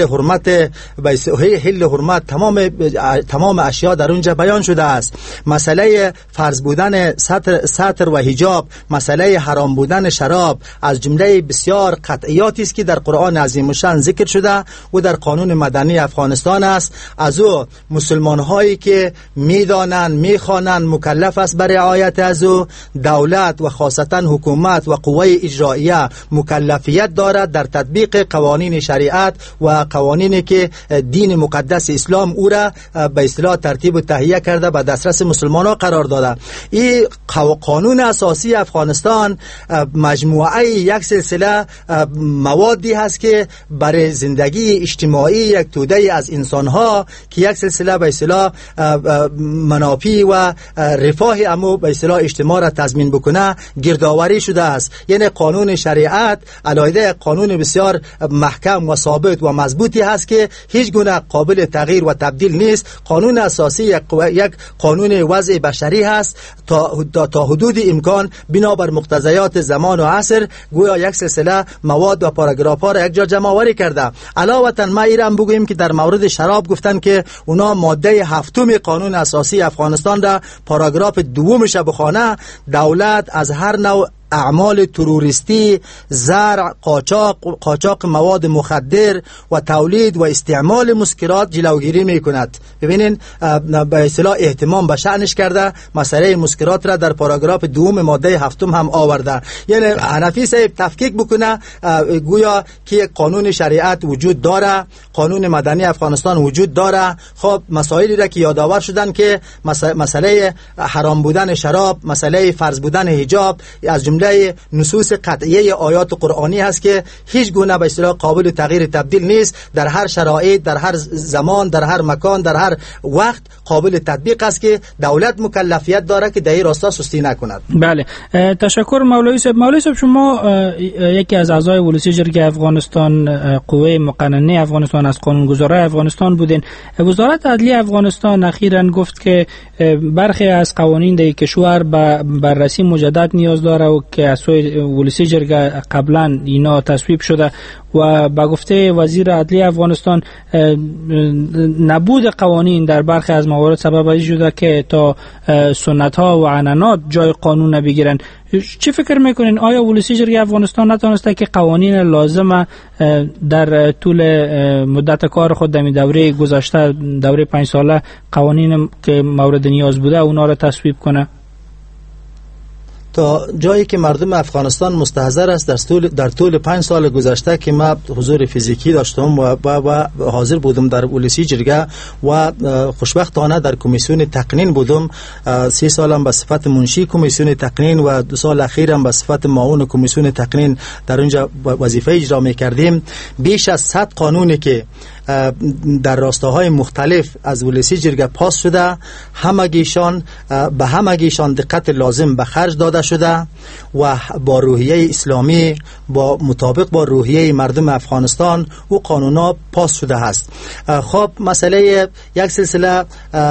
حرمت تمام اشیاء در اونجا بیان شده است. مسئله فرض بودن ستر و حجاب، مسئله حرام بودن شراب از جمله بسیار قطعیاتی است که در قرآن عظیم الشان ذکر شده و در قانون مدنی افغانستان است. از او مسلمان هایی که میدانند میخوانند مکلف است بر رعایت از او. دولت و خاصتا حکومت و قوه اجراییه مکلفیت دارد در تطبیق قوانین شریعت و قوانینی که دین مقدس اسلام او را به اصطلاح ترتیب و تهیه کرده به دسترس مسلمان ها قرار داده. این قانون اساسی افغانستان مجموعه یک سلسله موادی هست که برای زندگی اجتماعی یک توده از انسان ها که یک سلسله به اصطلاح منافع و رفاه امو به اصطلاح اجتماع را تضمین بکنه گردآوری شده است. یعنی قانون شریعت علاوه قانون بسیار محکم و ثابت و مضبوطی هست که هیچ گونه قابل تغییر و تبدیل نیست. قانون اساسی یک قانون وضع بشری هست تا حدود امکان بنابر مقتضیات زمان و عصر گویا یک سلسله مواد و پاراگراف ها را یک جا جمع آوری کرده. علاوه ما ایران بگوییم که در مورد شراب گفتن که اونا ماده 7 قانون اساسی افغانستان را پاراگراف 2 بخونه: دولت از هر نوع اعمال تروریستی، زرع، قاچاق مواد مخدر و تولید و استعمال مسکرات جلوگیری میکند. ببینین به اصطلاح اهتمام به شأنش کرده، مسئله مسکرات را در پاراگراف 2 ماده 7 هم آورده. یعنی حنفی صاحب تفکیک بکنه گویا که قانون شریعت وجود داره، قانون مدنی افغانستان وجود داره. خب مسائلی را که یادآور شدن که مسئله حرام بودن شراب، مسئله فرض بودن حجاب از جمله نصوص قطعیه آیات قرآنی هست که هیچ گونه به اصطلاح قابل تغییر تبدیل نیست. در هر شرایط، در هر زمان، در هر مکان، در هر وقت قابل تطبیق است که دولت مکلفیت داره که در این راستا سستی نکند. بله، تشکر مولوی صاحب. مولوی صاحب، شما یکی از اعضای ولسی جرگه افغانستان، قوه مقننه افغانستان، از قانونگذارای افغانستان بودین. وزارت عدلیه افغانستان اخیراً گفت که برخی از قوانین در کشور به بررسی مجدد نیاز داره و که از سوی ولسی جرگه قبلا اینا تصویب شده و با گفته وزیر عدلیه افغانستان نبود قوانین در برخی از موارد سبب شده که تا سنت ها و عنعنات جای قانون بگیرن. چی فکر میکنین؟ آیا ولسی جرگه افغانستان نتونسته که قوانین لازم در طول مدت کار خود در دوره گذشته، دوره 5 ساله، قوانین که مورد نیاز بوده اونا را تصویب کنه؟ تا جایی که مردم افغانستان مستحضر است در طول 5 سال گذشته که ما حضور فیزیکی داشتم و حاضر بودم در ولسی جرگه و خوشبختانه در کمیسیون تقنین بودم. 3 سالم به صفت منشی کمیسیون تقنین و 2 سال اخیرم به صفت معاون کمیسیون تقنین در اونجا وظیفه اجرا می‌کردیم. بیش از 100 قانونی که در راستاهای مختلف از ولسی جرگه پاس شده، همگیشان دقت لازم به خرج داده شده و با روحیه اسلامی، با مطابق با روحیه مردم افغانستان و قانونا پاس شده است. خب مسئله یک سلسله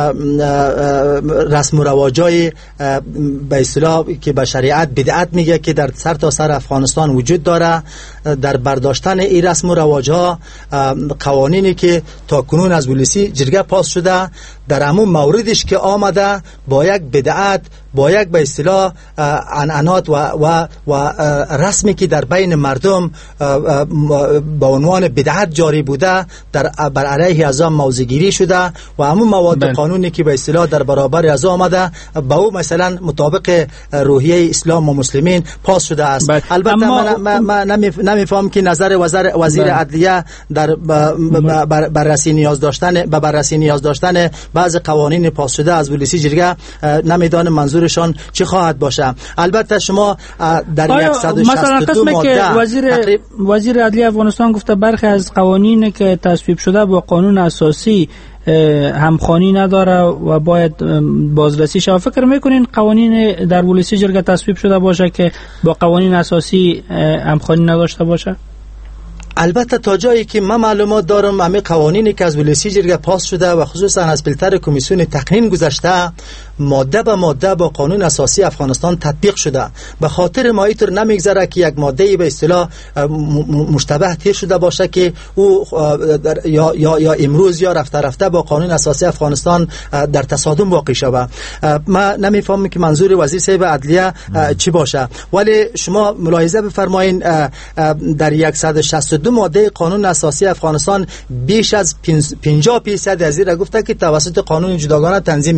رسم و رواجای به اصطلاح که به شریعت بدعت میگه که در سر تا سر افغانستان وجود داره، در برداشتن این رسم و رواجها قوانینی که تا کنون از ولسی جرگه پاس شده در همون موردش که آمده با یک بدعت با یک به اصطلاح عنعنات و رسمی که در بین مردم با عنوان بدعت جاری بوده بر علیه از آن موضع‌گیری شده و همون مواد قانونی که به اصطلاح در برابر از آمده با او مثلا مطابق روحیه اسلام و مسلمین پاس شده است. البته من نمیفهم که نظر وزیر عدلیه در بررسی نیاز داشتن بعض قوانین پاس شده از ولسی جرگه، نمیدانم منظورشان چه خواهد باشه. البته شما در 162 ماده وزیر عدلیه افغانستان گفته برخی از قوانین که تصویب شده با قانون اساسی همخوانی نداره و باید بازرسی شود. فکر میکنین قوانین در ولسی جرگه تصویب شده باشه که با قوانین اساسی همخوانی نداشته باشه؟ البته تا جایی که من معلومات دارم همه قوانینی که از ولسی جرگه پاس شده و خصوصا از فیلتر کمیسیون تقنین گذشته ماده به ماده با قانون اساسی افغانستان تطبیق شده. به خاطر ما اینطور نمیگذره که یک ماده به اصطلاح مشتبه تیر شده باشه که او یا امروز یا رفته با قانون اساسی افغانستان در تصادم واقع شود. من نمیفهمم که منظور وزیر صاحب عدلیه چی باشه، ولی شما ملاحظه بفرمایید در 162 ماده قانون اساسی افغانستان بیش از 50% از این را گفته که توسط قانون جداگانه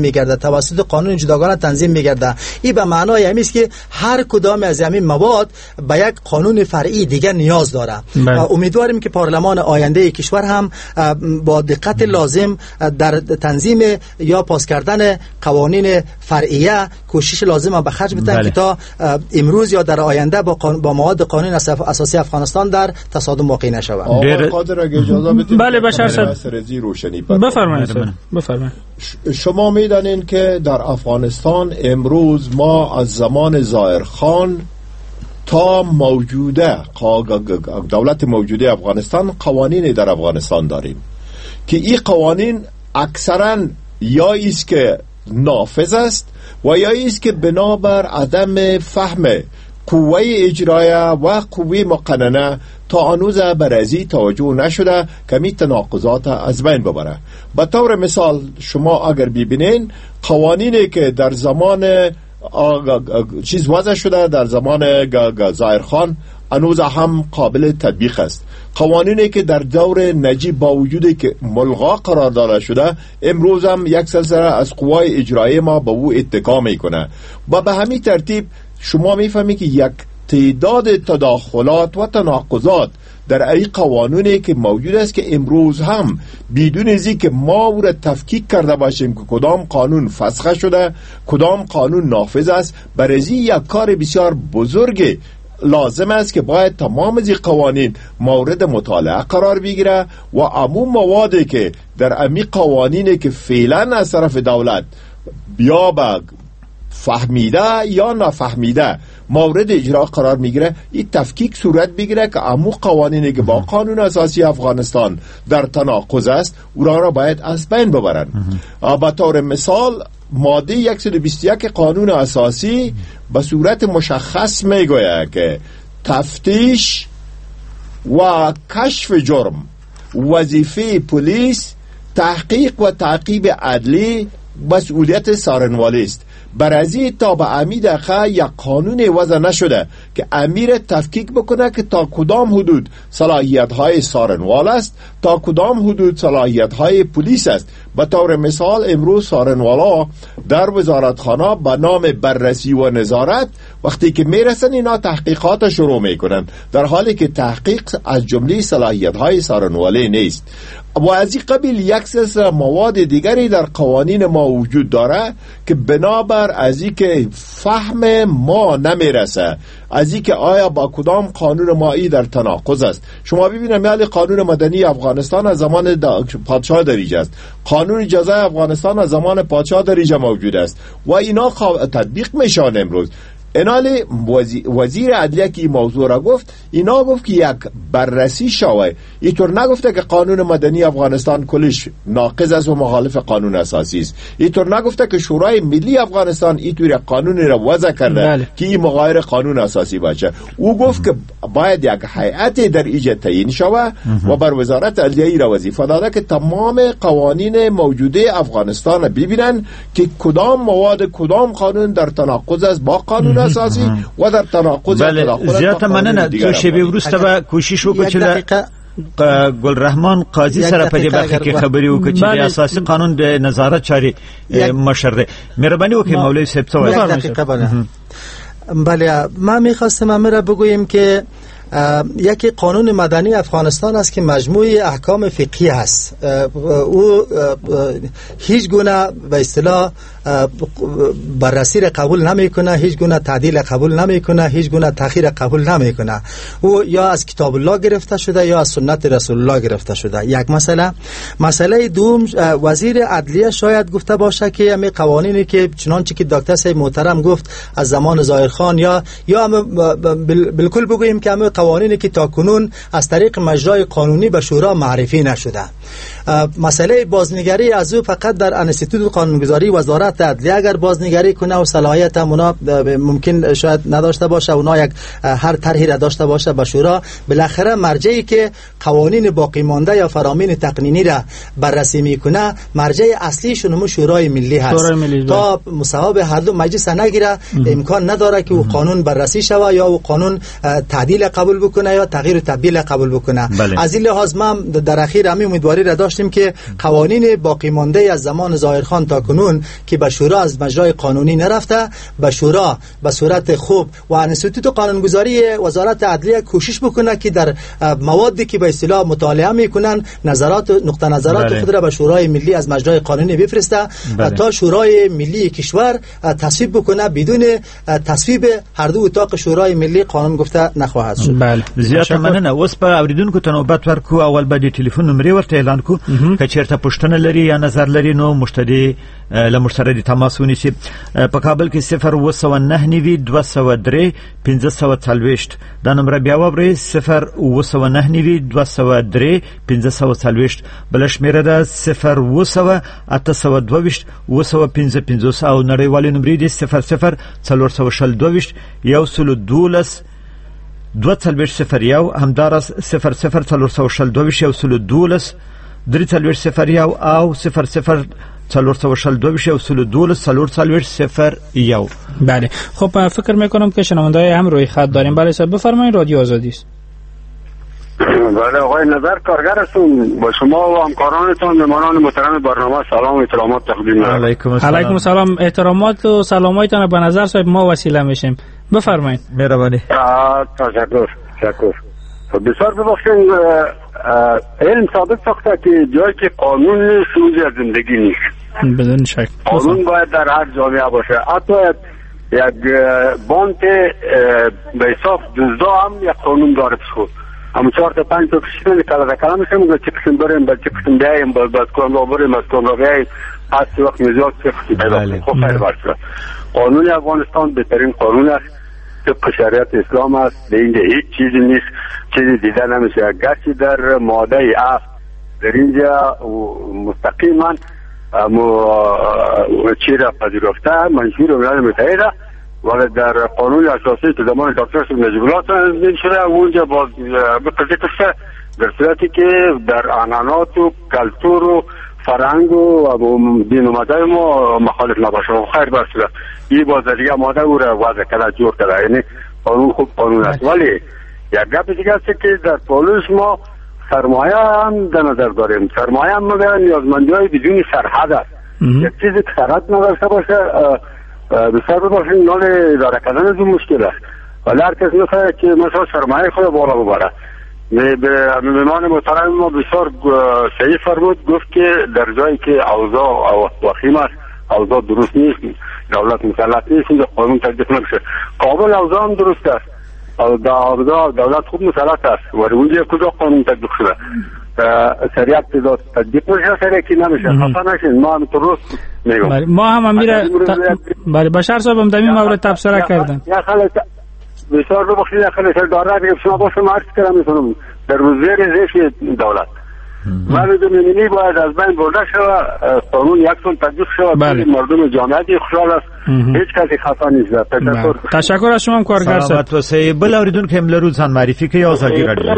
تنظیم میگرده. این به معنای همین است که هر کدام از همین مواد به یک قانون فرعی دیگر نیاز داره. امیدواریم که پارلمان آینده کشور هم با دقت لازم در تنظیم یا پاس کردن قوانین فرعیه کوشش لازم به خرج بدن که تا امروز یا در آینده با مواد قانون اساسی افغانستان در تصادم واقع نشود. قادر اگه اجازه بدید بله بشر بفرمایید. شما میدانین که در افغانستان امروز ما از زمان ظاهرخان تا موجوده دولت موجوده افغانستان قوانین در افغانستان داریم که این قوانین اکثرا یا ایست که نافذ است و یا ایست که بنابر عدم فهم قوه اجرایه و قوه مقننه تا آنوز برازی توجه نشده که می تناقضات از بین ببره. به طور مثال شما اگر ببینین قوانینی که در زمان چیز وضع شده در زمان ظاهرخان هنوز هم قابل تطبیق است. قوانینی که در دور نجیب با وجودی که ملغا قرار داده شده امروز هم یک سلسله از قوای اجرایی ما به او اتکا میکنه و به همین ترتیب شما میفهمی که یک تعداد تداخلات و تناقضات در ای قوانینی که موجود است که امروز هم بدون از اینکه ما او را تفکیک کرده باشیم که کدام قانون فسخه شده کدام قانون نافذ است، برای یک کار بسیار بزرگ لازم است که باید تمام از قوانین مورد مطالعه قرار بگیره و عموم موادی که در امی قوانینی که فعلا از طرف دولت یا به فهمیده یا نفهمیده مورد اجرا قرار میگیره این تفکیک صورت بگیره که عموم قوانینی که با قانون اساسی افغانستان در تناقض است او را باید از بین ببرن. به طور مثال ماده 121 قانون اساسی به صورت مشخص میگوید که تفتیش و کشف جرم وظیفه پلیس، تحقیق و تعقیب عدلی مسئولیت سارنوالی است. برازی تا به امید اخه یک قانون وضع نشده که امیر تفکیک بکنه که تا کدام حدود صلاحیت های سارنوال است تا کدام حدود صلاحیت های پلیس است. به طور مثال امروز سارنوالا در وزارتخانه به نام بررسی و نظارت وقتی که میرسن اینا تحقیقات شروع میکنن در حالی که تحقیق از جمله صلاحیت های سارنوالی نیست. و از این قبیل یک سلسله مواد دیگری در قوانین ما وجود داره که بنابر از این که فهم ما نمیرسه از این که آیا با کدام قانون مایی در تناقض است. شما ببینید یعنی قانون مدنی افغانستان از زمان پادشاه دریجه است، قانون جزای افغانستان از زمان پادشاه دریجه موجود است و اینا تطبیق میشن امروز. انال وزیر عدلیه که این موضوع را گفت، اینا گفت که یک بررسی شوه. اینطور نگفته که قانون مدنی افغانستان کلش ناقض است و مخالف قانون اساسی است. اینطور نگفته که شورای ملی افغانستان اینطور قانون را وضع کرده که این مغایر قانون اساسی باشه. او گفت که باید یک هیئت در ایجاد تعیین شوه و بر وزارت عدلیه را وظیفه داده که تمام قوانین موجوده افغانستان ببینن که کدام مواد کدام قانون در تناقض است با قانون اساسی و در تناقض زیات مننه. تو شبیه وروسته به کوشش وکړو چې ګل رحمان قاضي سره په دې برخه کې خبري وکړي چې د اساسي قانون د نظارت چاري مشر دی. مهرباني وکړئ مولوی صاحب څه بله، ما میخواستم امیر بگویم که یکی قانون مدنی افغانستان است که مجموعه احکام فقهی است. او هیچ گونه به اصطلاح بررسی را قبول نمیکنه، هیچ گونه تعدیل قبول نمیکنه، هیچ گونه تأخیر قبول نمیکنه. او یا از کتاب الله گرفته شده یا از سنت رسول الله گرفته شده. یک مسئله دوم، وزیر عدلیه شاید گفته باشه که همه قوانینی که چنانچه که دکتر صاحب محترم گفت از زمان ظاهرخان یا بالکل بگوییم که همه قوانینی که تاکنون از طریق مجرای قانونی به شورا معرفی نشده. مسئله بازنگری از او فقط در انستیتوت قانونگذاری وزارت عدلیه اگر بازنگری کنه و صلاحیت اونا ممکن شاید نداشته باشه، اونا یک هر طرحی را داشته باشه به شورا، بالاخره مرجعی که قوانین باقی مانده یا فرامین تقنینی را بررسی میکنه مرجع اصلیشون شورای ملی هست. تا مصوب هر دو مجلس نگیره امکان نداره که او قانون بررسی شوه یا او قانون تعدیل قبول بکنه یا تغییر و تبدیل قبول بکنه. از این لحاظ ما در اخیر همین امیدواری را داشتیم که قوانین باقی مانده از زمان ظاهرخان تا کنون که به شورا از مجرای قانونی نرفته، به شورا به صورت خوب و انستیتوت قانونگذاری وزارت عدلیه کوشش بکنه که در موادی که به اصطلاح مطالعه میکنن نقطه نظرات خود را به شورای ملی از مجرای قانونی بفرسته تا شورای ملی کشور تصویب بکنه. بدون تصویب هر دو اتاق شورای ملی قانون گفته نخواهد شد. بله، زیات مننه. اوس په اوریدونکو ته نوبت ورکو. اول به د ټلیفون نمبر ورته اعلان کو که چیرته پوښتنه لري یا نظر لري نو مشتری له مشتری تماس ونیسي. په کابل کې 0992 203 1540 دا نمبر بیا وبرئ 0992 203 1540 بل شمیره ده 0 822 255 او نړیوالي نمبر دی 00 422 112 240 همدارس 00 422 112 340 او 00 422 بله. خب فکر میکنم که شنونده‌های هم روی خط داریم. بله صاحب بفرمایید، رادیو آزادی است. بله آقای نظر کارگر هستم. با شما و همکارانتان مهمانان محترم برنامه سلام و احترامات تقدیم می‌کنم. علیکم السلام. احترامات و سلامایتان به نظر صاحب ما وسیله میشیم. بفرمایید. مهربانی. تشکر. بسیار ببخشید، علم ثابت ساخته که جایی که قانون نیست اونجا زندگی نیست. بدون شک قانون باید در هر جامعه باشه. حتی یک بانک به حساب دزدا هم یک قانون داره بسخود. همون 4 تا 5 تا کشیدن کلا میشه میگه چه قسم بریم چه قسم بیاییم باید کن بریم از کن بیاییم هست وقت میزاد چه قسم بیاییم. خب خیر باشه. قانون افغانستان بهترین قانون است، طبق شریعت اسلام است. به اینجا هیچ چیزی نیست، چیزی دیده نمیشه. گرچه در ماده 7 در اینجا مستقیما چی را پذیرفته منشور ملل متحده، ولی در قانون اساسی که زمان دکتر نجیب الله تنظیم شده اونجا باز به ذکر شده در صورتی که در عنعنات و کلتور و فرهنگ و دین و مذهب ما مخالف نباشه. خیر باشه. این باز دیگه ماده او را وضع کرده جور کرده، یعنی قانون خوب قانون است. ولی یک گپ دیگه است که در پالیس ما سرمایه هم در نظر داریم. سرمایه هم مگر نیازمندی‌های بدون سرحد است. یک چیزی که سرحد نداشته باشه بسیار بباشید نال اداره کردن از اون مشکل است. ولی هر کس میخواد که مثلا سرمایه خود بالا ببره. مهمان محترم ما بسیار صحیح فرمود، گفت که در جایی که اوضاع وخیم است، اوضاع درست نیست، دولت مسلط نیست، اینجا قانون تطبیق نمیشه. کابل اوضاع هم درست است، دولت خوب مسلط است، ولی اونجا کجا قانون تطبیق شده؟ شریعت رو تطبیق نشه سره که نمیشه خطا نشه. ما هم درست میگم ما هم امیر بشار صاحب هم در این مورد تبصره کردن. یا خالص بسیار رو بخشید خالص داره که شما باشه مارکت کردم میتونم در روزه ریش دولت ولی دمینی باید از بین برده شود، قانون یکسان تطبیق شود. مردم جامعه خوشحال است، هیچ کسی خطا نیست. تشکر از شما کارگر صاحب. سلامت بل اوریدون که املرو ځان معرفي کوي آزادی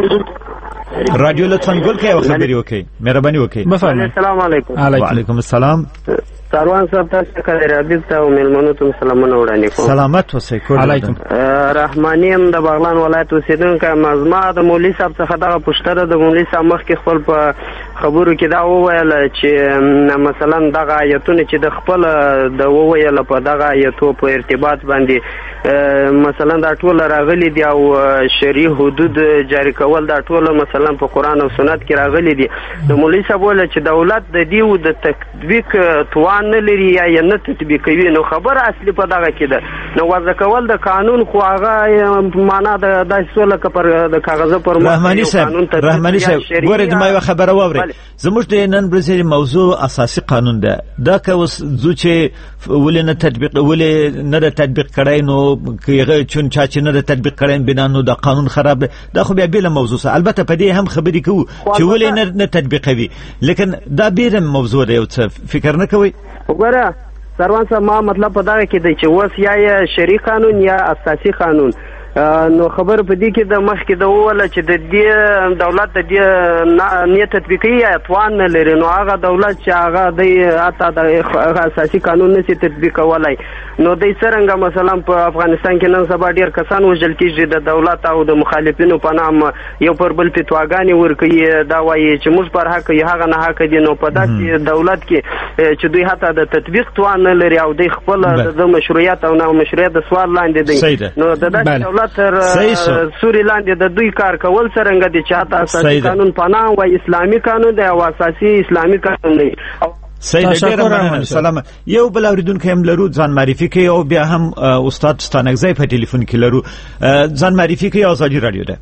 رادیو لطفاً ګل کوي او خبري وکي مهرباني وکي. السلام علیکم. وعلیکم السلام. سروان صاحب تاسو ته رابط ته او ملمنو ته سلامونه وړاندې کوم. سلامت اوسئ. علیکم. رحماني هم د بغلان ولایت اوسیدونکی مزما د مولوي صاحب څخه دغه پوښتنه د مولوي صاحب مخکې خپل په خبرو کې دا وویل چې مثلا دغه آیتونه چې د خپل د وویل په دغه آیتو په ارتباط باندې مثلا دا ټول راغلي دي او شرعي حدود جاری کول دا ټول مثلا په قران او سنت کې راغلي دي. د مولوي صاحب ویل چې دولت د دې او د تطبیق توان نه لري یا نه تطبیق کوي. نو خبر اصلي په دغه کې ده. نو وضع کول د قانون خو هغه معنا د سوله پر د کاغذ پر رحماني صاحب ګوره د ما خبره ووري زموږ د نن ورځې موضوع اساسي قانون ده. دا که اوس ځو چې ولې نه تطبیق ولې نه تطبیق کړای نو کېغه چون چې نه تطبیق کړای بنا نو د قانون خراب ده. دا خو بیا بیل موضوع سره البته په دې هم خبرې کوو چې ولې نه تطبیقوي لیکن دا بیل موضوع ده. یو څه فکر نه کوي؟ وګوره سروان صاحب ما مطلب په دا کې دی چې اوس یا شرعي قانون یا اساسي قانون نو خبر په دې کې د مخ کې د ووله چې د دې دولت د دې نه تطبیقي یا توان نه لري. نو هغه دولت چې هغه د اته د اساسي قانون نه تطبیق کولای نو د څنګه مثلا په افغانستان کې نن سبا ډیر کسان وژل کیږي د دولت او د مخالفینو په نام یو پر بل فتواګانې ورکوي. دا وایي چې موږ پر حق یې هغه نه حق دي. نو په داسې دولت کې چې دوی حتی د تطبیق توان نه لري او د خپل د مشروعیت او نه مشروعیت د سوال لاندې دي. نو د داسې دولت تر سوري لاندې د دوی کار کول څنګه دي چې حتی اساسي قانون پناه او اسلامي قانون دی او اساسي اسلامي قانون دی. سلام. یو بل اوریدونکو هم لرو ځان معرفي کوي او بیا هم استاد ستانګزی په ټلیفون کې لرو. ځان معرفي کوي آزادی رادیو ده.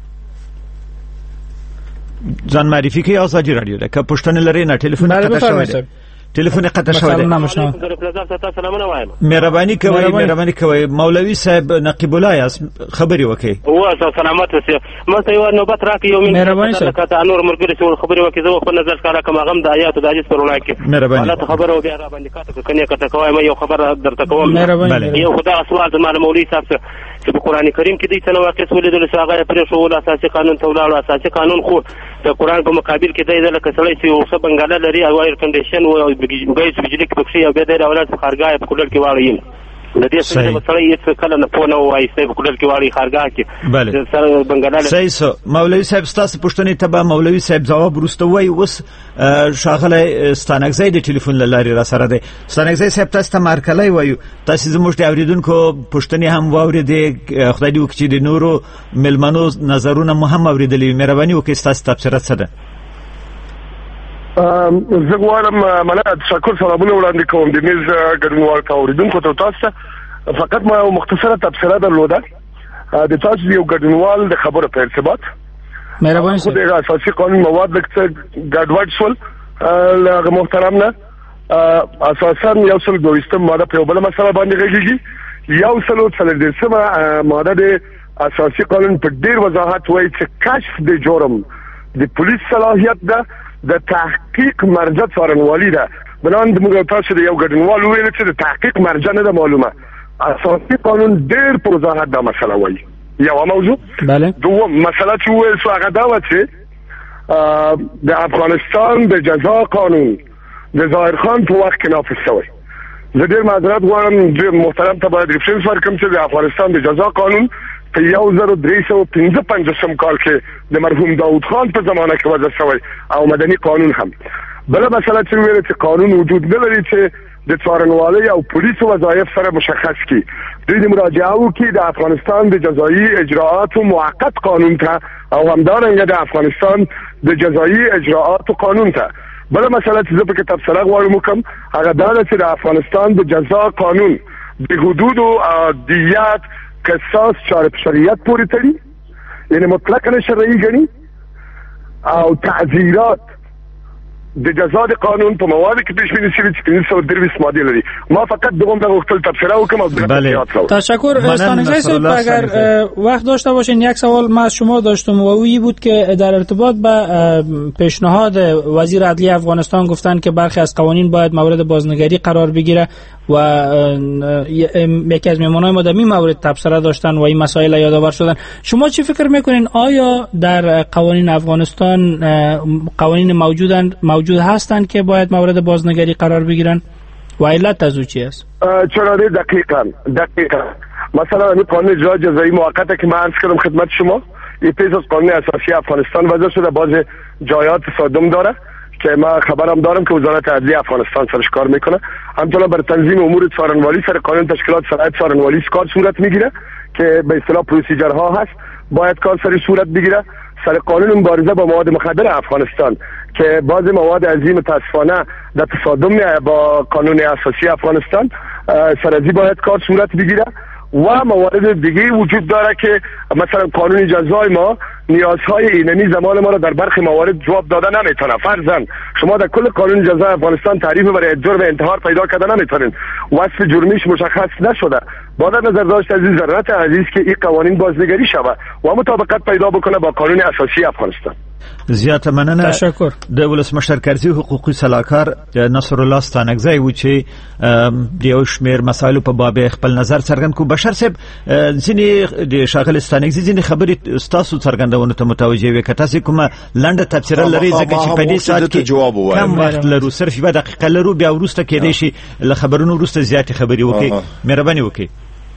ځان معرفي کوي آزادی رادیو ده. که پښتنه لري نه ټلیفون قطع شوی. تلفن قطع شوی دی. مهرباني کوي مولوي صاحب نقیب الله یاس خبري وکي. و سلامت اوسه. مته یو نوبت راکې یو من کته نور مرګري څو خبري وکي زه په نظر کار کوم غم د آیات د حدیث پرونه کې. مهرباني خبره بیا را باندې کاته کني کته کوي ما یو خبر درته کوم. یو خدای سوال د مولوي صاحب چې په قران کریم کې د څه واقع سولې د لساغه پر شو اساسي قانون ته ولاړ. اساسي قانون خو د قران په مقابل کې د لکه سړی چې او څه بنگاله لري او ایر کنډیشن او بګیس بجلی کې بخشي او به د اولاد په خارګاه په کولر کې واړی د دې څه مسلې هیڅ کله نه پونه وایي چې په کولر کې واړی خارګاه کې سره بنگاله. صحیح سو مولوي صاحب تاسو پښتنې ته به مولوي صاحب جواب ورستوي. اوس شاغله ستانګزی د ټلیفون لاري را سره دی. ستانګزی صاحب تاسو ته مارکلای وایو تاسو زموږ د اوریدونکو پښتنې هم واورېدې خدای دې وکړي د نورو ملمنو نظرونه مهم اوریدلې. مهرباني وکړئ تاسو تبصره څه ده؟ زه غواړم مننه تشکر سلامونه وړاندې کوم د میز ګډونوال ته اوریدونکو ته. تاسو فقط ما یو مختصره تبصره درلوده د تاسو یو ګډونوال د خبرو په ارتباط. مهرباني خو د اساسي قانون مواد لکه ګډوډ شول له محترم نه اساسا یو څل دویستم ماده په بل مسله باندې غږیږي. یو څل څلور ماده د اساسي قانون په ډیر وضاحت وایي چې کشف د جرم د پولیس صلاحیت ده د تحقیق مرجع څارنوالي ده. بلان د موږ تاسو د یو ګډونوال ویل چې د تحقیق مرجع نه ده معلومه. اساسي قانون ډیر په وضاحت دا مسله وایي. یو موضوع دوم مسله چې ویل شو هغه دا و چې د افغانستان د جزا قانون د ظاهر خان په وخت کې نافذ شوی. زه ډیر معذرت غواړم محترم ته باید ریفرنس ورکړم چې د افغانستان د جزا قانون په 1355 کال کې د مرحوم داود خان په زمانه کې وضع شوی او مدني قانون هم. بل مسله چې ویل چې قانون وجود نه لري چې د څارنوالۍ او پولیسو وظایف سره مشخص کی. دوی د مراجعه وکړي د افغانستان د جزایي اجراءات موقت قانون ته او همدارنګه د افغانستان د جزایي اجراءات قانون ته. بل مسله چې زه په کې تفصیل غواړم وکم هغه دا ده چې د افغانستان د جزا قانون د حدود او دیات قصاص چاره شریعت پورې تړي یعنی مطلق نه شرعي غني او تعزیرات د جزا د قانون په مواد کې پیش بینی شوی چې 323 ماده لري. ما فقط دوم د غوښتل تبصره وکم او تشکر استانگزی صاحب. اگر وقت داشته باشین یک سوال ما از شما داشتم و این بود که در ارتباط با پیشنهاد وزیر عدلیه افغانستان گفتن که برخی از قوانین باید مورد بازنگری قرار بگیره و یکی از مهمانان ما در این مورد تبصره داشتن و این مسائل یادآور شدن. شما چی فکر میکنین؟ آیا در قوانین افغانستان قوانین موجود هستند که باید مورد بازنگری قرار بگیرن و علت از او چی است؟ چرا دقیقاً مثلا این قانون اجرا جزایی موقته که من عرض کردم خدمت شما، این پیش از قانون اساسی افغانستان وضع شده، باز جایات تصادم داره که ما خبرم دارم که وزارت عدلیه افغانستان سرش کار میکنه. همچنین بر تنظیم امور څارنوالي سر قانون تشکیلات صلاحیت څارنوالي کار صورت میگیره که به اصطلاح پروسیجرها هست، باید کار سری صورت بگیره. سر قانون مبارزه با مواد مخدر افغانستان که بعض مواد عظیم متاسفانه در تصادم میاد با قانون اساسی افغانستان، سرازی باید کار صورت بگیره. و موارد دیگه وجود داره که مثلا قانون جزای ما نیازهای اینمی زمان ما را در برخی موارد جواب داده نمیتونه. فرضاً شما در کل قانون جزای افغانستان تعریف برای جرم انتحار پیدا کرده نمیتونین، وصف جرمیش مشخص نشده. با در نظر داشت از این ضرورت عزیز که این قوانین بازنگری شود و مطابقت پیدا بکنه با قانون اساسی افغانستان. زیات مننه. تشکر. د ولسمشر کرزي حقوقي سلاکار نصر الله ستانکزی و چې د یو شمیر مسایلو په باب خپل نظر څرګند کو. بشر صاحب ځینې د شاغل ستانکزی ځینې خبرې ستاسو څرګندونو ته متوجه وي، که تاسو کومه لنډه تفسیر لري ځکه چې په دې ساعت کې کم وخت لرو، صرف یوه دقیقه لرو، بیا وروسته کېدای شي له خبرونو وروسته زیاتې خبرې وکړي. مهرباني وکړئ.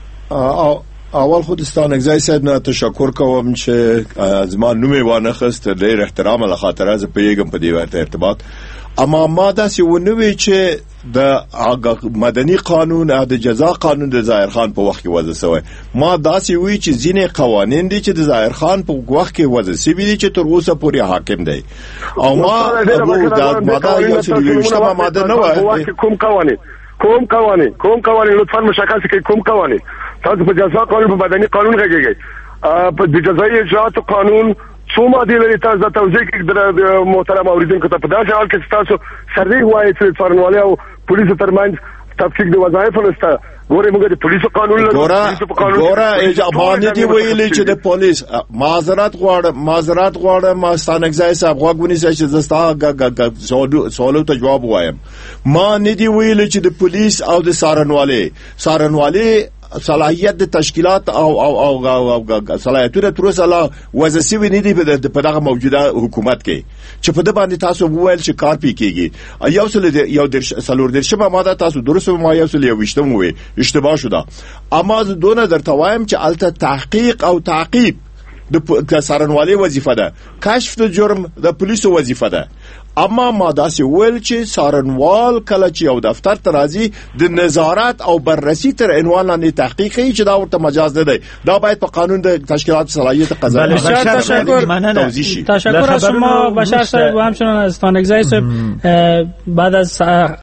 اول خود استانکزی صاحب نه تشکر کوم چې از ما نومې وانخست، ډېر احترام له خاطر از پیغام په دې ورته ارتباط. اما ما داسې ونوي چې د مدني قانون او د جزا قانون د ظاهر خان په وخت کې وضع شوی. ما داسې وی چې ځینې قوانین دي چې د ظاهر خان په وخت کې وضع شوي دي چې تر اوسه پورې حاکم دی. او ما د ماده یو څه ویشتمه ماده نه وای. کوم قوانین لطفا مشخص کړئ. کوم قوانین تاسو په جزا قانون په مدني قانون غږیږئ؟ په د جزایي اجراات قانون څو ماده لري؟ تاسو د توضیح کې د محترم اوریدونکو ته په داسې حال کې تاسو صریح وایي چې څارنوالي او پولیسو ترمنځ تفکیک د وظایفو نشته. ګورې موږ د پولیسو قانون لرو. ګوره اجابانه دی ویلي چې د پولیس معذرت غواړم ما ستانکزی صاحب غوږ ونیسئ چې زه ستا سوالو ته جواب وایم. ما نه دی ویلي چې د پولیس او د څارنوالي صلاحیت د تشکیلات او صلاحیتونه تر اوسه لا وضع شوي نه دي په دغه موجوده حکومت کې چې په دې باندې تاسو وویل چې کار پې کېږي. یو څلور دېرشمه ماده تاسو درسته ما یو څل یوویشتم ووی اشتباه شده. اما زه دونه درته وایم چې هلته تحقیق او تعقیب د څارنوالۍ وظیفه ده، کشف د جرم د پولیسو وظیفه ده. اما ما داسې ویل چې څارنوال کله چې یو دفتر ته راځي د نظارت او بررسي تر عنوان لاندې تحقیق کوي چې دا ورته مجاز نه دی. دا باید په قانون د تشکیلات صلاحیت قضایي توضیح شي. تشکر از شما بشر صاحب و همچنان از استانکزی صاحب. بعد از